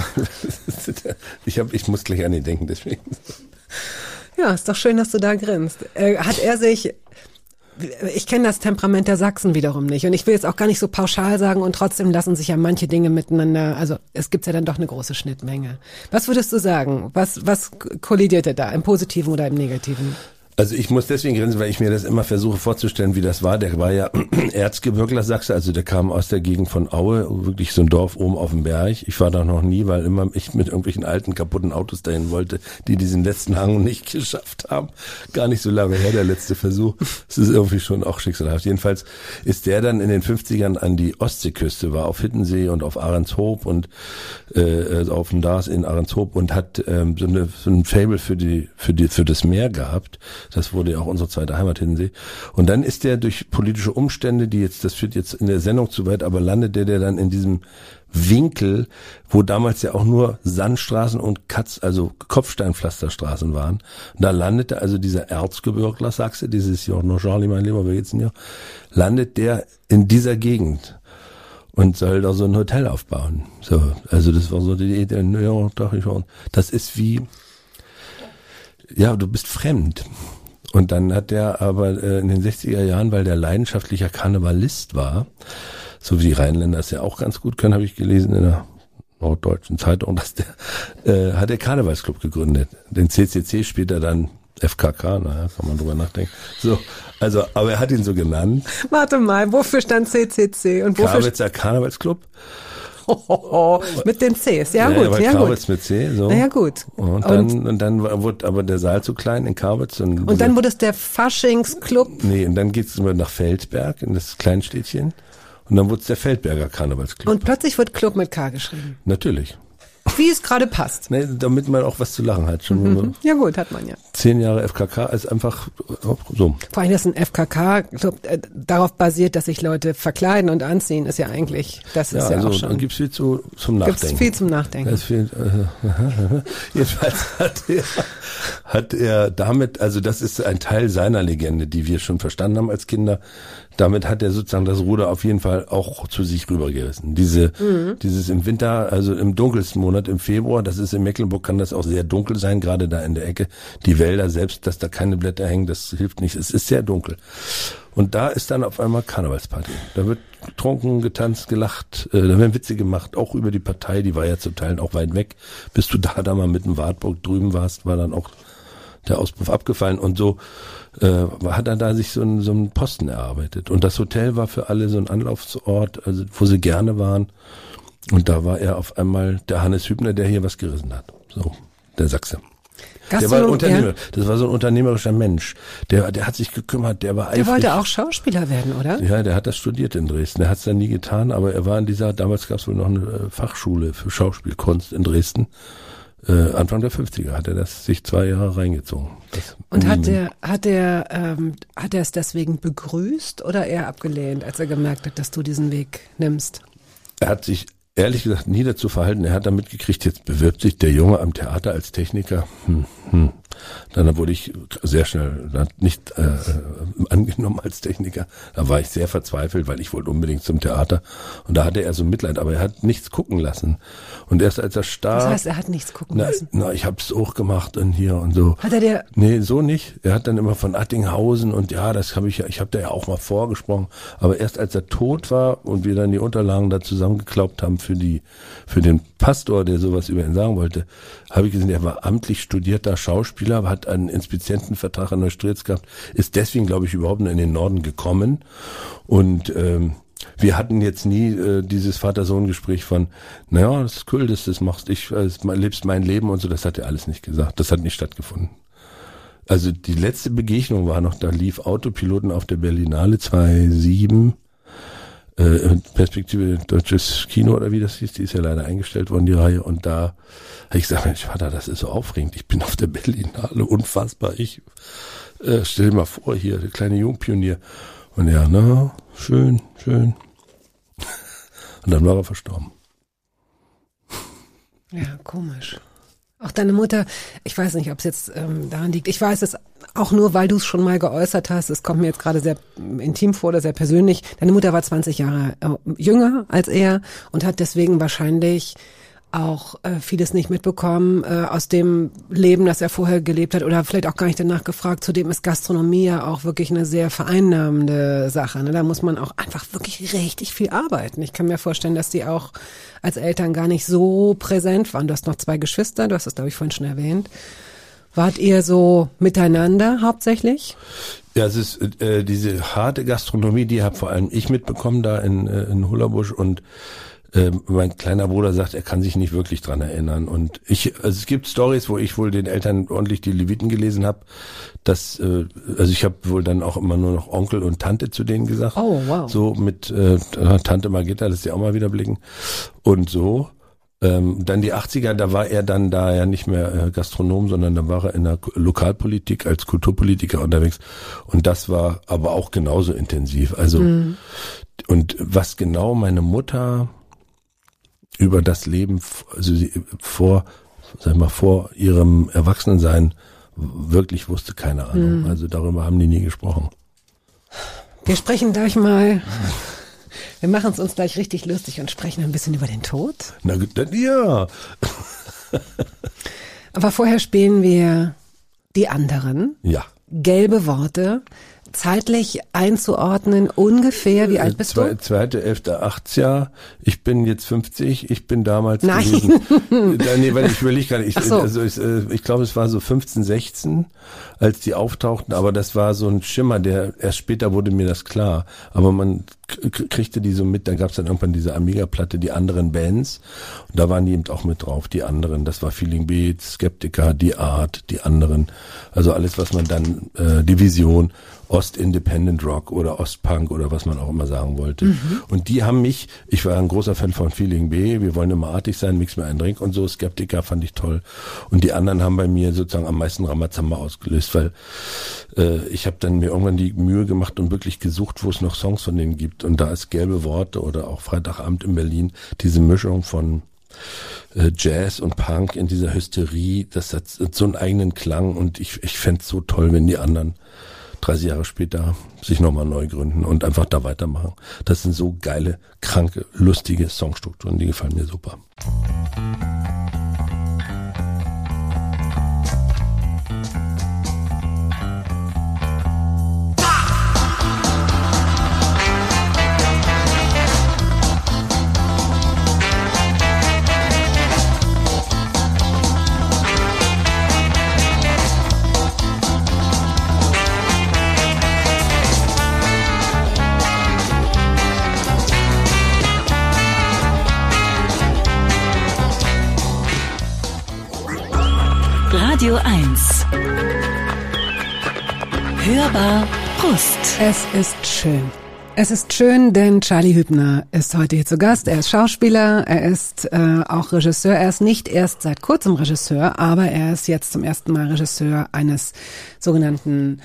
Ich hab, ich muss gleich an ihn denken, deswegen. Ja, ist doch schön, dass du da grinst. Äh, hat er sich, ich kenne das Temperament der Sachsen wiederum nicht und ich will jetzt auch gar nicht so pauschal sagen und trotzdem lassen sich ja manche Dinge miteinander, also es gibt ja dann doch eine große Schnittmenge. Was würdest du sagen? Was, was kollidierte da, im Positiven oder im Negativen? Also ich muss deswegen grinsen, weil ich mir das immer versuche vorzustellen, wie das war. Der war ja Erzgebirgler Sachse, also der kam aus der Gegend von Aue, wirklich so ein Dorf oben auf dem Berg. Ich war da noch nie, weil immer ich mit irgendwelchen alten, kaputten Autos dahin wollte, die diesen letzten Hang nicht geschafft haben. Gar nicht so lange her, der letzte Versuch. Es ist irgendwie schon auch schicksalhaft. Jedenfalls ist der dann in den fünfzigern an die Ostseeküste, war auf Hittensee und auf Ahrenshoop und äh, auf dem Dars in Ahrenshoop und hat ähm, so, eine, so ein Faible für die, für die, für das Meer gehabt. Das wurde ja auch unsere zweite Heimat, Hiddensee. Und dann ist der durch politische Umstände, die jetzt, das führt jetzt in der Sendung zu weit, aber landet der, der dann in diesem Winkel, wo damals ja auch nur Sandstraßen und Katz, also Kopfsteinpflasterstraßen waren. Und da landete also dieser Erzgebirgler, sagst du, dieses Jahr noch Charlie, mein Lieber, wie geht's denn hier? Landet der in dieser Gegend und soll da so ein Hotel aufbauen. So, also das war so die Idee, ja, dachte ich schon. Das ist wie, ja, du bist fremd. Und dann hat der aber äh, in den sechziger Jahren, weil der leidenschaftlicher Karnevalist war, so wie die Rheinländer es ja auch ganz gut können, habe ich gelesen in der Norddeutschen Zeitung, dass der, äh, hat der Karnevalsclub gegründet. Den C C C, später dann F K K, naja, kann man drüber nachdenken. So, also, aber er hat ihn so genannt. Warte mal, wofür stand C C C? Und wofür Karwitzer Karnevalsclub. Oh, oh, oh, mit den Cs, ja, ja gut, ja Karwitz gut. mit C, so. Na ja gut. Und dann, und, und dann wurde aber der Saal zu klein in Karwitz. Und, und dann wurde es der Faschingsclub. Nee, und dann geht's immer nach Feldberg, in das Kleinstädtchen. Und dann wurde es der Feldberger Karnevalsclub. Und plötzlich wird Club mit K geschrieben. Natürlich. Wie es gerade passt. Nee, damit man auch was zu lachen hat. Schon Mhm. Ja gut, hat man ja. Zehn Jahre F K K ist einfach so. Vor allem, dass ein F K K-Club äh, darauf basiert, dass sich Leute verkleiden und anziehen, ist ja eigentlich, das ist Ja, ja, also auch schon. dann gibt's viel zu, zum Nachdenken. Gibt's viel zum Nachdenken. Das viel, äh, jedenfalls hat er, hat er damit, also das ist ein Teil seiner Legende, die wir schon verstanden haben als Kinder. Damit hat er sozusagen das Ruder auf jeden Fall auch zu sich rübergerissen. Diese, mhm. dieses im Winter, also im dunkelsten Monat, im Februar, das ist in Mecklenburg, kann das auch sehr dunkel sein, gerade da in der Ecke. Die Wälder selbst, dass da keine Blätter hängen, das hilft nicht. Es ist sehr dunkel. Und da ist dann auf einmal Karnevalsparty. Da wird getrunken, getanzt, gelacht, äh, da werden Witze gemacht, auch über die Partei, die war ja zum Teil auch weit weg. Bis du da da mal mit dem Wartburg drüben warst, war dann auch der Auspuff abgefallen und so äh, hat er da sich so einen, so einen Posten erarbeitet. Und das Hotel war für alle so ein Anlaufsort, also wo sie gerne waren. Und da war er auf einmal der Hannes Hübner, der hier was gerissen hat. So, der Sachse. Der war ein Unternehmer. Ja. Das war so ein unternehmerischer Mensch. Der, der hat sich gekümmert, der war eifrig. Der wollte auch Schauspieler werden, oder? Ja, der hat das studiert in Dresden. Der hat es dann nie getan, aber er war in dieser, damals gab es wohl noch eine Fachschule für Schauspielkunst in Dresden. Äh, Anfang der fünfziger hat er das sich zwei Jahre reingezogen. Das Und hat er, hat er, ähm, hat er es deswegen begrüßt oder eher abgelehnt, als er gemerkt hat, dass du diesen Weg nimmst? Er hat sich ehrlich gesagt nie dazu verhalten. Er hat dann mitgekriegt, jetzt bewirbt sich der Junge am Theater als Techniker. Hm, hm. Dann wurde ich sehr schnell nicht äh, angenommen als Techniker. Da war ich sehr verzweifelt, weil ich wollte unbedingt zum Theater. Und da hatte er so Mitleid, aber er hat nichts gucken lassen. Und erst als er starb... Das heißt, er hat nichts gucken na, lassen? Na, ich hab's auch gemacht und hier und so. Hat er dir... Nee, so nicht. Er hat dann immer von Attinghausen und ja, das habe ich ja, ich habe da ja auch mal vorgesprochen. Aber erst als er tot war und wir dann die Unterlagen da zusammengeklaubt haben für die, für den Pastor, der sowas über ihn sagen wollte, habe ich gesehen, er war amtlich studierter Schauspieler, hat einen Inspizientenvertrag in Neustrelitz gehabt, ist deswegen, glaube ich, überhaupt nur in den Norden gekommen. Und ähm, wir hatten jetzt nie äh, dieses Vater-Sohn-Gespräch von, naja, das ist cool, dass du das machst, ich äh, lebst mein Leben und so, das hat er alles nicht gesagt. Das hat nicht stattgefunden. Also die letzte Begegnung war noch, da lief Autopiloten auf der Berlinale zweitausendsieben, äh, Perspektive Deutsches Kino oder wie das hieß, die ist ja leider eingestellt worden, die Reihe, und da habe ich gesagt, Mensch, Vater, das ist so aufregend, ich bin auf der Berlinale, unfassbar, ich äh, stell dir mal vor, hier, der kleine Jungpionier. Und ja, na, schön, schön. Und dann war er verstorben. Ja, komisch. Auch deine Mutter, ich weiß nicht, ob es jetzt ähm, daran liegt. Ich weiß es auch nur, weil du es schon mal geäußert hast. Es kommt mir jetzt gerade sehr intim vor oder sehr persönlich. Deine Mutter war zwanzig Jahre äh, jünger als er und hat deswegen wahrscheinlich auch äh, vieles nicht mitbekommen äh, aus dem Leben, das er vorher gelebt hat, oder vielleicht auch gar nicht danach gefragt. Zudem ist Gastronomie ja auch wirklich eine sehr vereinnahmende Sache. Ne? Da muss man auch einfach wirklich richtig viel arbeiten. Ich kann mir vorstellen, dass die auch als Eltern gar nicht so präsent waren. Du hast noch zwei Geschwister, du hast das, glaube ich, vorhin schon erwähnt. Wart ihr so miteinander hauptsächlich? Ja, es ist äh, diese harte Gastronomie, die habe vor allem ich mitbekommen da in, äh, in Hullerbusch, und äh, mein kleiner Bruder sagt, er kann sich nicht wirklich dran erinnern. Und ich, also es gibt Stories, wo ich wohl den Eltern ordentlich die Leviten gelesen habe. Das, äh, also ich habe wohl dann auch immer nur noch Onkel und Tante zu denen gesagt. Oh, wow. So mit äh, Tante Margitta, dass die auch mal wieder blicken. Und so. Ähm, dann die achtziger, da war er dann da ja nicht mehr äh, Gastronom, sondern da war er in der K- Lokalpolitik als Kulturpolitiker unterwegs. Und das war aber auch genauso intensiv. Also, mhm. und was genau meine Mutter über das Leben, also sie, vor, sag ich mal, vor ihrem Erwachsenensein wirklich wusste, keine Ahnung. Mhm. Also darüber haben die nie gesprochen. Wir sprechen gleich mal... Wir machen es uns gleich richtig lustig und sprechen ein bisschen über den Tod. Na gut, ja. Aber vorher spielen wir die anderen. Ja. Gelbe Worte. Zeitlich einzuordnen, ungefähr, wie alt bist Zwei, du? Zweite, elfte, achtziger. Ich bin jetzt fünfzig. Ich bin damals Nein. gewesen. Nee, weil ich überlege gerade, ich, Ach so. also ich, ich glaube, es war so fünfzehn, sechzehn, als die auftauchten, aber das war so ein Schimmer, der erst später wurde mir das klar. Aber man k- kriegte die so mit, da gab es dann irgendwann diese Amiga-Platte, die anderen Bands, und da waren die eben auch mit drauf, die anderen. Das war Feeling Beats, Skeptica, die Art, die anderen. Also alles, was man dann, äh, die Vision, Ost-Independent Rock oder Ostpunk oder was man auch immer sagen wollte. Mhm. Und die haben mich, ich war ein großer Fan von Feeling B, wir wollen immer artig sein, mix mir einen Drink und so, Skeptica fand ich toll. Und die anderen haben bei mir sozusagen am meisten Ramazamba ausgelöst, weil äh, ich habe dann mir irgendwann die Mühe gemacht und wirklich gesucht, wo es noch Songs von denen gibt. Und da ist Gelbe Worte oder auch Freitagabend in Berlin, diese Mischung von äh, Jazz und Punk in dieser Hysterie, das hat so einen eigenen Klang und ich, ich fänd's so toll, wenn die anderen dreißig Jahre später sich nochmal neu gründen und einfach da weitermachen. Das sind so geile, kranke, lustige Songstrukturen, die gefallen mir super. Radio eins. Hörbar Brust. Es ist schön. Es ist schön, denn Charlie Hübner ist heute hier zu Gast. Er ist Schauspieler, er ist äh, auch Regisseur. Er ist nicht erst seit kurzem Regisseur, aber er ist jetzt zum ersten Mal Regisseur eines sogenannten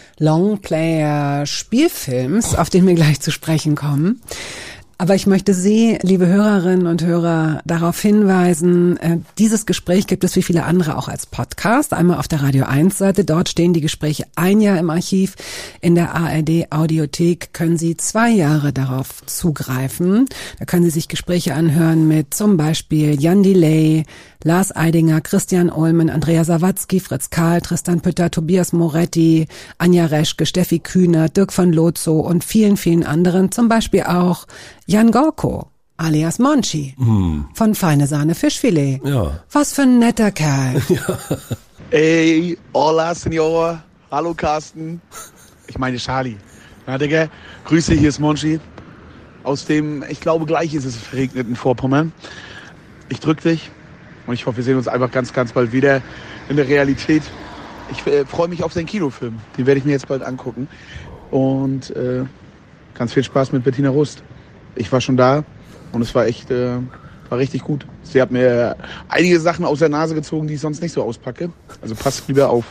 Longplayer-Spielfilms, auf den wir gleich zu sprechen kommen. Aber ich möchte Sie, liebe Hörerinnen und Hörer, darauf hinweisen, äh, dieses Gespräch gibt es wie viele andere auch als Podcast. Einmal auf der Radio eins Seite, dort stehen die Gespräche ein Jahr im Archiv. In der A R D Audiothek können Sie zwei Jahre darauf zugreifen. Da können Sie sich Gespräche anhören mit zum Beispiel Jan Delay, Lars Eidinger, Christian Ulmen, Andrea Sawatzki, Fritz Karl, Tristan Pütter, Tobias Moretti, Anja Reschke, Steffi Kühner, Dirk von Lozo und vielen, vielen anderen. Zum Beispiel auch Jan Gorko, alias Monchi, hm. von Feine Sahne Fischfilet. Ja. Was für ein netter Kerl. Ja. Ey, hola, Senor. Hallo, Carsten. Ich meine Charlie. Na, Digga, Grüße, hier ist Monchi. Aus dem, ich glaube, gleich ist es verregnet in Vorpommern. Ich drück dich und ich hoffe, wir sehen uns einfach ganz, ganz bald wieder in der Realität. Ich äh, freue mich auf den Kinofilm. Den werde ich mir jetzt bald angucken. Und äh, ganz viel Spaß mit Bettina Rust. Ich war schon da und es war echt, äh, war richtig gut. Sie hat mir einige Sachen aus der Nase gezogen, die ich sonst nicht so auspacke. Also passt lieber auf.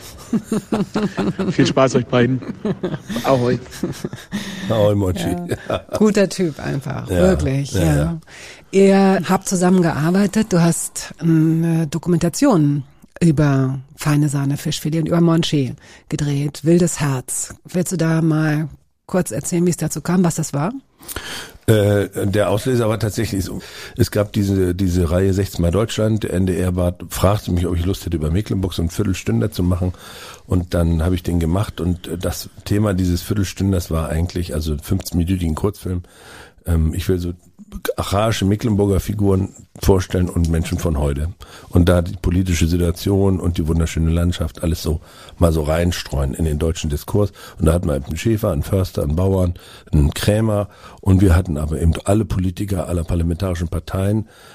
Viel Spaß euch beiden. Ahoi. Ahoi, Mochi. Ja. Guter Typ einfach, Ja, wirklich. ja, Ja, ja. Ihr habt zusammengearbeitet, du hast eine Dokumentation über Feine Sahne Fischfilet und über Monchi gedreht, Wildes Herz. Willst du da mal kurz erzählen, wie es dazu kam, was das war? Äh, der Auslöser war tatsächlich so, es gab diese diese Reihe sechzehn Mal Deutschland, der N D R war, fragte mich, ob ich Lust hätte, über Mecklenburg so ein Viertelstünder zu machen, und dann habe ich den gemacht, und das Thema dieses Viertelstünders war eigentlich, also ein fünfzehnminütigen Kurzfilm, ähm, ich will so archaische Mecklenburger Figuren vorstellen und Menschen von heute. Und da die politische Situation und die wunderschöne Landschaft, alles so mal so reinstreuen in den deutschen Diskurs. Und da hatten wir einen Schäfer, einen Förster, einen Bauern, einen Krämer, und wir hatten aber eben alle Politiker aller parlamentarischen Parteien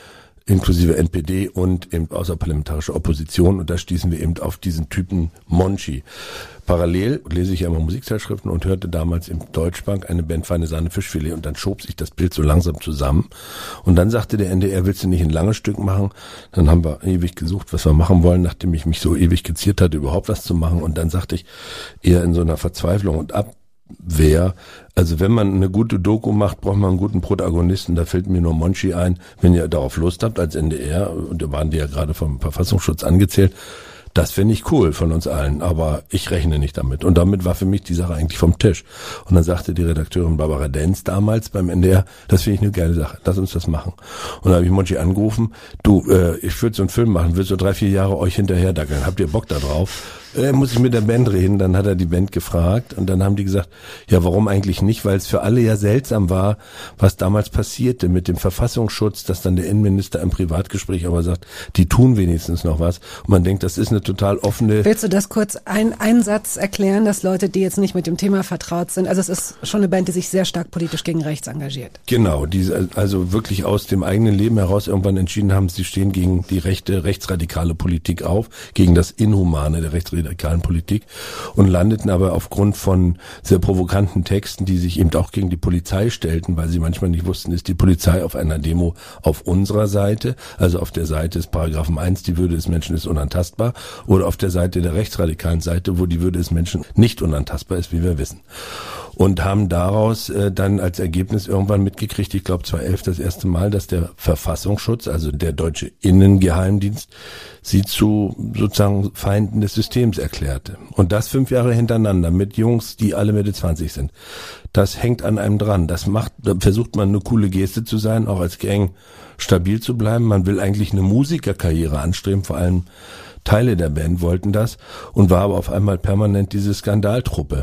inklusive N P D und eben außerparlamentarische Opposition. Und da stießen wir eben auf diesen Typen Monchi. Parallel lese ich ja immer Musikzeitschriften und hörte damals im Deutschbank eine Band Feine Sahne Fischfilet und dann schob sich das Bild so langsam zusammen. Und dann sagte der N D R, willst du nicht ein langes Stück machen? Dann haben wir ewig gesucht, was wir machen wollen, nachdem ich mich so ewig geziert hatte, überhaupt was zu machen. Und dann sagte ich eher in so einer Verzweiflung und Abwehr, also wenn man eine gute Doku macht, braucht man einen guten Protagonisten. Da fällt mir nur Monchi ein, wenn ihr darauf Lust habt als N D R, und da waren die ja gerade vom Verfassungsschutz angezählt. Das finde ich cool von uns allen, aber ich rechne nicht damit. Und damit war für mich die Sache eigentlich vom Tisch. Und dann sagte die Redakteurin Barbara Denz damals beim N D R, das finde ich eine geile Sache, lass uns das machen. Und dann habe ich Monchi angerufen, du, äh, ich würde so einen Film machen, will so drei, vier Jahre euch hinterher dackeln, habt ihr Bock da drauf? Äh, muss ich mit der Band reden? Dann hat er die Band gefragt und dann haben die gesagt, ja, warum eigentlich nicht? Weil es für alle ja seltsam war, was damals passierte mit dem Verfassungsschutz, dass dann der Innenminister im Privatgespräch aber sagt, die tun wenigstens noch was. Und man denkt, das ist eine total offene... Willst du das kurz ein, einen Satz erklären, dass Leute, die jetzt nicht mit dem Thema vertraut sind, also es ist schon eine Band, die sich sehr stark politisch gegen rechts engagiert. Genau, die also wirklich aus dem eigenen Leben heraus irgendwann entschieden haben, sie stehen gegen die rechte, rechtsradikale Politik auf, gegen das Inhumane der rechtsradikalen Politik und landeten aber aufgrund von sehr provokanten Texten, die sich eben auch gegen die Polizei stellten, weil sie manchmal nicht wussten, ist die Polizei auf einer Demo auf unserer Seite, also auf der Seite des Paragraphen eins, die Würde des Menschen ist unantastbar, oder auf der Seite der rechtsradikalen Seite, wo die Würde des Menschen nicht unantastbar ist, wie wir wissen. Und haben daraus äh, dann als Ergebnis irgendwann mitgekriegt, ich glaube zweitausendelf das erste Mal, dass der Verfassungsschutz, also der deutsche Innengeheimdienst, sie zu sozusagen Feinden des Systems erklärte. Und das fünf Jahre hintereinander mit Jungs, die alle Mitte zwanzig sind. Das hängt an einem dran. Das macht, da versucht man eine coole Geste zu sein, auch als Gang stabil zu bleiben. Man will eigentlich eine Musikerkarriere anstreben, vor allem Teile der Band wollten das und war aber auf einmal permanent diese Skandaltruppe.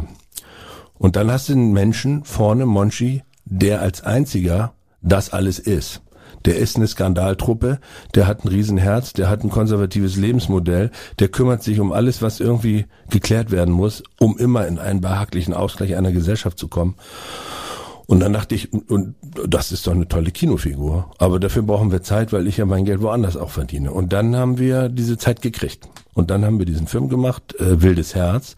Und dann hast du einen Menschen vorne, Monchi, der als einziger das alles ist. Der ist eine Skandaltruppe, der hat ein Riesenherz, der hat ein konservatives Lebensmodell, der kümmert sich um alles, was irgendwie geklärt werden muss, um immer in einen behaglichen Ausgleich einer Gesellschaft zu kommen. Und dann dachte ich, und das ist doch eine tolle Kinofigur, aber dafür brauchen wir Zeit, weil ich ja mein Geld woanders auch verdiene. Und dann haben wir diese Zeit gekriegt. Und dann haben wir diesen Film gemacht, äh, Wildes Herz,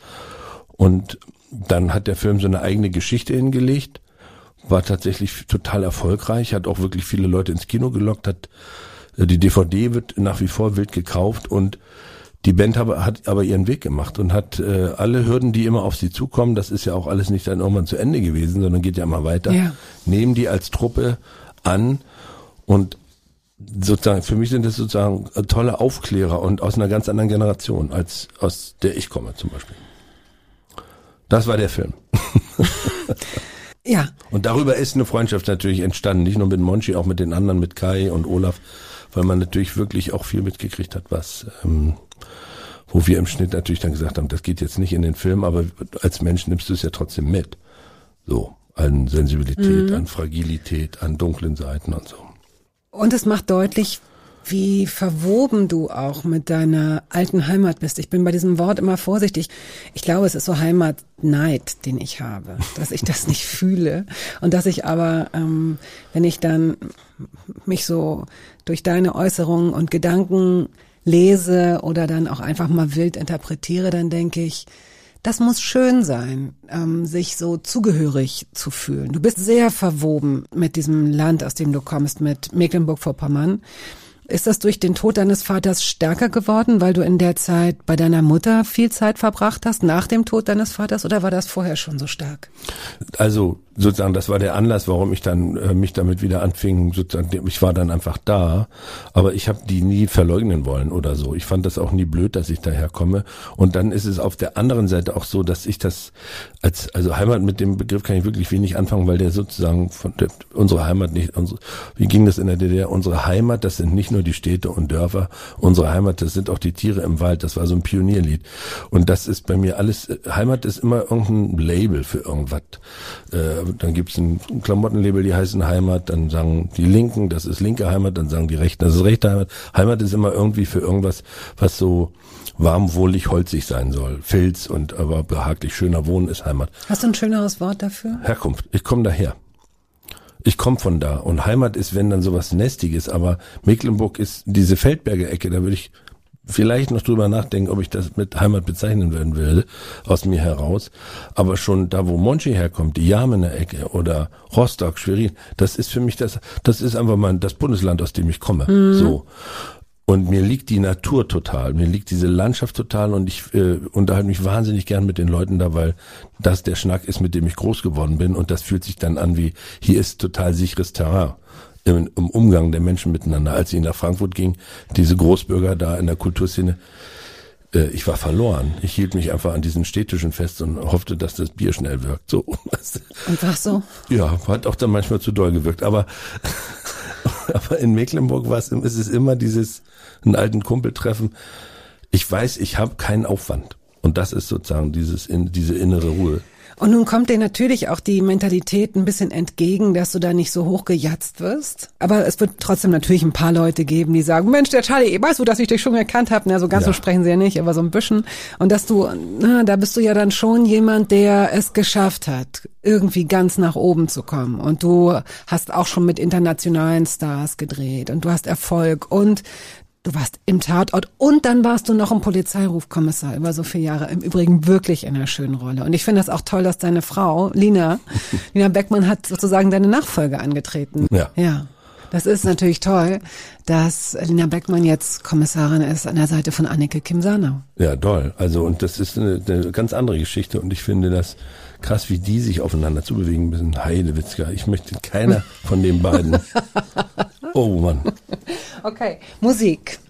und dann hat der Film so eine eigene Geschichte hingelegt, war tatsächlich total erfolgreich, hat auch wirklich viele Leute ins Kino gelockt, hat die D V D wird nach wie vor wild gekauft und die Band hat aber ihren Weg gemacht und hat äh, alle Hürden, die immer auf sie zukommen, das ist ja auch alles nicht dann irgendwann zu Ende gewesen, sondern geht ja immer weiter, ja. Nehmen die als Truppe an und sozusagen, für mich sind das sozusagen tolle Aufklärer und aus einer ganz anderen Generation, als aus der ich komme zum Beispiel. Das war der Film. Ja. Und darüber ist eine Freundschaft natürlich entstanden, nicht nur mit Monchi, auch mit den anderen, mit Kai und Olaf, weil man natürlich wirklich auch viel mitgekriegt hat, was, ähm, wo wir im Schnitt natürlich dann gesagt haben, das geht jetzt nicht in den Film, aber als Mensch nimmst du es ja trotzdem mit. So, an Sensibilität, mhm. an Fragilität, an dunklen Seiten und so. Und es macht deutlich, wie verwoben du auch mit deiner alten Heimat bist. Ich bin bei diesem Wort immer vorsichtig. Ich glaube, es ist so Heimatneid, den ich habe, dass ich das nicht fühle und dass ich aber, ähm, wenn ich dann mich so durch deine Äußerungen und Gedanken lese oder dann auch einfach mal wild interpretiere, dann denke ich, das muss schön sein, ähm, sich so zugehörig zu fühlen. Du bist sehr verwoben mit diesem Land, aus dem du kommst, mit Mecklenburg-Vorpommern. Ist das durch den Tod deines Vaters stärker geworden, weil du in der Zeit bei deiner Mutter viel Zeit verbracht hast, nach dem Tod deines Vaters, oder war das vorher schon so stark? Also sozusagen, das war der Anlass, warum ich dann äh, mich damit wieder anfing, sozusagen, ich war dann einfach da, aber ich habe die nie verleugnen wollen oder so. Ich fand das auch nie blöd, dass ich daher komme. Und dann ist es auf der anderen Seite auch so, dass ich das als, also Heimat, mit dem Begriff kann ich wirklich wenig anfangen, weil der sozusagen von der, unsere Heimat nicht, unsere, wie ging das in der D D R? Unsere Heimat, das sind nicht nur die Städte und Dörfer, unsere Heimat, das sind auch die Tiere im Wald, das war so ein Pionierlied. Und das ist bei mir alles, Heimat ist immer irgendein Label für irgendwas. Äh, dann gibt's ein Klamottenlabel, die heißen Heimat, dann sagen die Linken, das ist linke Heimat, dann sagen die Rechten, das ist rechte Heimat. Heimat ist immer irgendwie für irgendwas, was so warm, wohlig, holzig sein soll. Filz und aber behaglich schöner Wohnen ist Heimat. Hast du ein schöneres Wort dafür? Herkunft. Ich komme daher. Ich komme von da und Heimat ist, wenn dann sowas Nestiges, aber Mecklenburg ist diese Feldberger Ecke, da würde ich vielleicht noch drüber nachdenken, ob ich das mit Heimat bezeichnen werden würde, aus mir heraus. Aber schon da, wo Monchi herkommt, die Jamener Ecke oder Rostock, Schwerin, das ist für mich das, das ist einfach mal das Bundesland, aus dem ich komme. Mhm. So. Und mir liegt die Natur total, mir liegt diese Landschaft total und ich äh, unterhalte mich wahnsinnig gern mit den Leuten da, weil das der Schnack ist, mit dem ich groß geworden bin und das fühlt sich dann an wie, hier ist total sicheres Terrain im, im Umgang der Menschen miteinander. Als ich nach Frankfurt ging, diese Großbürger da in der Kulturszene, äh, ich war verloren. Ich hielt mich einfach an diesen Städtischen fest und hoffte, dass das Bier schnell wirkt. So. Einfach so? Ja, hat auch dann manchmal zu doll gewirkt, aber aber in Mecklenburg war es, ist es immer dieses einen alten Kumpel treffen. Ich weiß, ich habe keinen Aufwand. Und das ist sozusagen dieses in, diese innere Ruhe. Und nun kommt dir natürlich auch die Mentalität ein bisschen entgegen, dass du da nicht so hochgejatzt wirst. Aber es wird trotzdem natürlich ein paar Leute geben, die sagen, Mensch, der Charlie, weißt du, dass ich dich schon erkannt habe? Na, so ganz ja. so sprechen sie ja nicht, aber so ein bisschen. Und dass du, na, da bist du ja dann schon jemand, der es geschafft hat, irgendwie ganz nach oben zu kommen. Und du hast auch schon mit internationalen Stars gedreht und du hast Erfolg und du warst im Tatort und dann warst du noch ein Polizeirufkommissar über so viele Jahre. Im Übrigen wirklich in einer schönen Rolle. Und ich finde das auch toll, dass deine Frau, Lina, Lina Beckmann hat sozusagen deine Nachfolge angetreten. Ja. Ja. Das ist natürlich toll, dass Lina Beckmann jetzt Kommissarin ist an der Seite von Anneke Kim-Sanau. Ja, toll. Also, und das ist eine, eine ganz andere Geschichte und ich finde das krass, wie die sich aufeinander zubewegen. Ein bisschen Heidewitzka. Ich möchte keiner von den beiden. Oh Mann. Okay, Musik.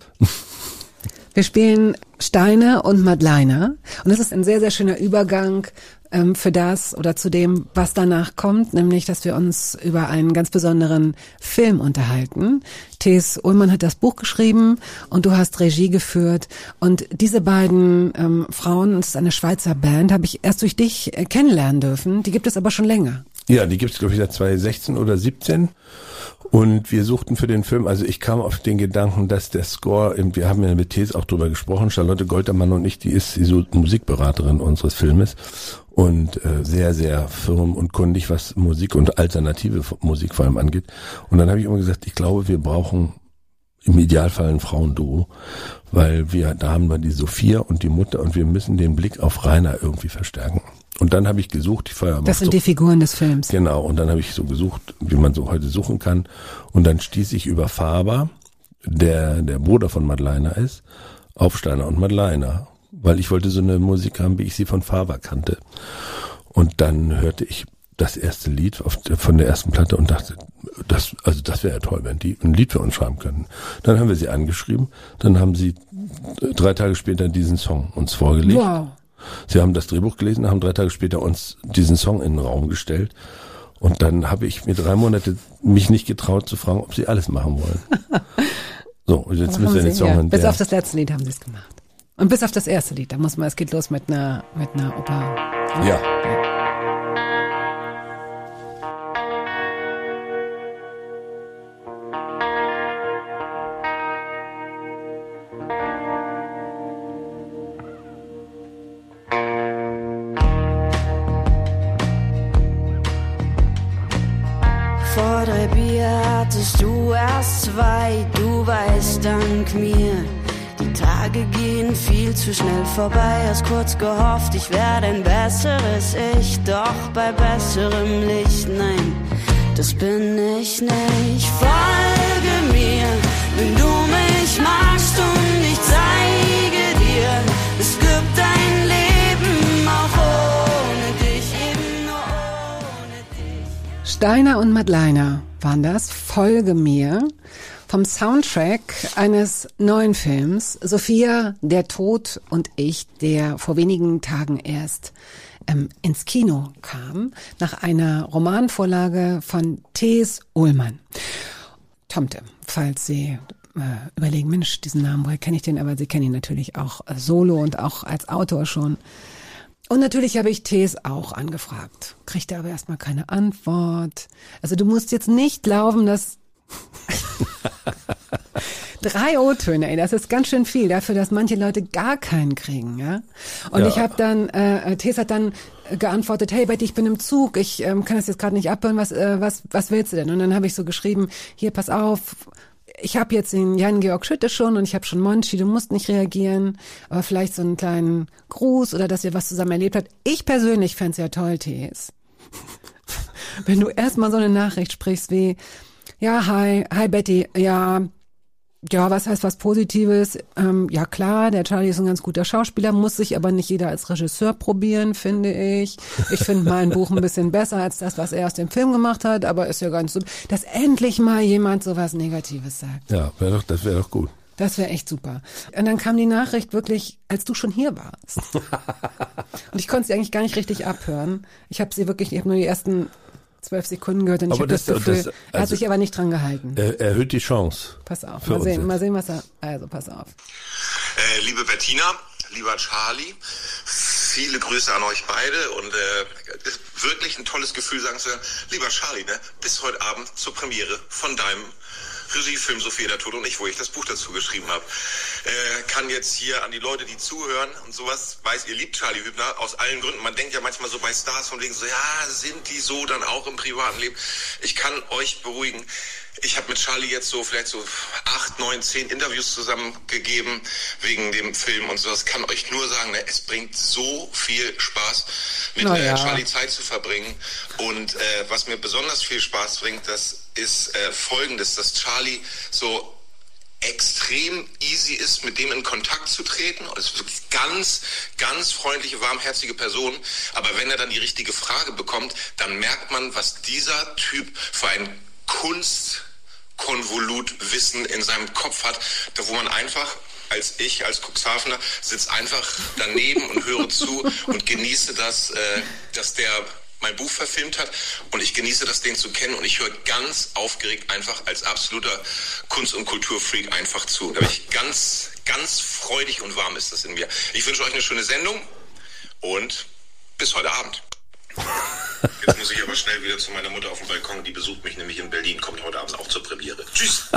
Wir spielen Steiner und Madleiner und das ist ein sehr, sehr schöner Übergang ähm, für das oder zu dem, was danach kommt, nämlich, dass wir uns über einen ganz besonderen Film unterhalten. Thees Ullmann hat das Buch geschrieben und du hast Regie geführt und diese beiden ähm, Frauen, das ist eine Schweizer Band, habe ich erst durch dich äh, kennenlernen dürfen, die gibt es aber schon länger. Ja, die gibt's glaube ich seit zwanzig sechzehn oder siebzehn. Und wir suchten für den Film, also ich kam auf den Gedanken, dass der Score, wir haben ja mit Thees auch drüber gesprochen, Charlotte Goltermann und ich, die ist die so Musikberaterin unseres Filmes und äh, sehr, sehr firm und kundig, was Musik und alternative Musik vor allem angeht. Und dann habe ich immer gesagt, ich glaube, wir brauchen im Idealfall ein Frauenduo, weil wir, da haben wir die Sophia und die Mutter und wir müssen den Blick auf Rainer irgendwie verstärken. Und dann habe ich gesucht, ich feiere Das sind so, die Figuren des Films. Genau, und dann habe ich so gesucht, wie man so heute suchen kann. Und dann stieß ich über Faber, der der Bruder von Madleiner ist, auf Steiner und Madleiner. Weil ich wollte so eine Musik haben, wie ich sie von Faber kannte. Und dann hörte ich das erste Lied auf der, von der ersten Platte und dachte, das, also das wäre ja toll, wenn die ein Lied für uns schreiben könnten. Dann haben wir sie angeschrieben, dann haben sie drei Tage später diesen Song uns vorgelegt. Wow. Sie haben das Drehbuch gelesen, haben drei Tage später uns diesen Song in den Raum gestellt. Und dann habe ich mir drei Monate mich nicht getraut zu fragen, ob sie alles machen wollen. So, und jetzt Aber müssen wir den Song ja. hören. Bis auf das letzte Lied haben sie es gemacht. Und bis auf das erste Lied, da muss man, es geht los mit einer, mit einer Oper. Ja. ja. Vor drei Bier hattest du erst zwei, du weißt dank mir. Die Tage gehen viel zu schnell vorbei, hast kurz gehofft, ich werde ein besseres Ich, doch bei besserem Licht, nein, das bin ich nicht. Folge mir, wenn du mich magst und ich zeige dir, es gibt ein Leben auch ohne dich, eben nur ohne dich. Steiner und Madleiner waren das, Folge mir, vom Soundtrack eines neuen Films, Sophia, der Tod und ich, der vor wenigen Tagen erst ähm, ins Kino kam, nach einer Romanvorlage von Thees Ullmann. Tomte, falls Sie äh, überlegen, Mensch, diesen Namen, woher kenne ich den? Aber Sie kennen ihn natürlich auch äh, solo und auch als Autor schon. Und natürlich habe ich Thees auch angefragt, kriegte aber erstmal keine Antwort. Also du musst jetzt nicht glauben, dass Drei O-Töne, ey, das ist ganz schön viel dafür, dass manche Leute gar keinen kriegen, ja. Und Ja. ich habe dann, äh, Thes hat dann geantwortet, hey Betty, ich bin im Zug, ich ähm, kann das jetzt gerade nicht abhören, was, äh, was, was willst du denn? Und dann habe ich so geschrieben, hier, pass auf, ich habe jetzt den Jan-Georg Schütte schon und ich habe schon Monchi, du musst nicht reagieren, aber vielleicht so einen kleinen Gruß oder dass ihr was zusammen erlebt habt. Ich persönlich fänd's ja toll, Thes, wenn du erstmal so eine Nachricht sprichst wie, ja, hi, hi Betty, ja, ja, was heißt was Positives? Ähm, ja klar, der Charlie ist ein ganz guter Schauspieler, muss sich aber nicht jeder als Regisseur probieren, finde ich. Ich finde mein Buch ein bisschen besser als das, was er aus dem Film gemacht hat, aber ist ja ganz so, dass endlich mal jemand sowas Negatives sagt. Ja, wär doch, das wäre doch gut. Das wäre echt super. Und dann kam die Nachricht wirklich, als du schon hier warst. Und ich konnte sie eigentlich gar nicht richtig abhören. Ich habe sie wirklich, ich habe nur die ersten zwölf Sekunden gehört und ich Aber habe das, das- Gefühl, das- er hat also- sich aber nicht dran gehalten. Er, erhöht die Chance. Pass auf, für mal uns sehen, jetzt. mal sehen, was er, also pass auf. Äh, liebe Bettina, lieber Charlie, viele Grüße an euch beide und äh, ist wirklich ein tolles Gefühl, sagen Sie, lieber Charlie, ne, bis heute Abend zur Premiere von deinem Regiefilm Sophia der Tod und ich, wo ich das Buch dazu geschrieben habe. Äh, kann jetzt hier an die Leute, die zuhören und sowas, weiß, ihr liebt Charlie Hübner aus allen Gründen. Man denkt ja manchmal so bei Stars von wegen so, ja, sind die so dann auch im privaten Leben? Ich kann euch beruhigen. Ich habe mit Charlie jetzt so vielleicht so acht, neun, zehn Interviews zusammengegeben wegen dem Film und so. Das kann euch nur sagen, ne, es bringt so viel Spaß, mit Na äh, ja. Charlie Zeit zu verbringen. Und äh, was mir besonders viel Spaß bringt, das ist äh, Folgendes, dass Charlie so extrem easy ist, mit dem in Kontakt zu treten. Und ist wirklich ganz, ganz freundliche, warmherzige Person. Aber wenn er dann die richtige Frage bekommt, dann merkt man, was dieser Typ für ein Kunstkonvolutwissen in seinem Kopf hat, da wo man einfach als ich, als Cuxhavener, sitze einfach daneben und höre zu und genieße das, äh, dass der mein Buch verfilmt hat und ich genieße das, den zu kennen und ich höre ganz aufgeregt einfach als absoluter Kunst- und Kulturfreak einfach zu. Da bin ich ganz, ganz freudig und warm ist das in mir. Ich wünsche euch eine schöne Sendung und bis heute Abend. Jetzt muss ich aber schnell wieder zu meiner Mutter auf dem Balkon, die besucht mich nämlich in Berlin, kommt heute Abend auch zur Premiere. Tschüss!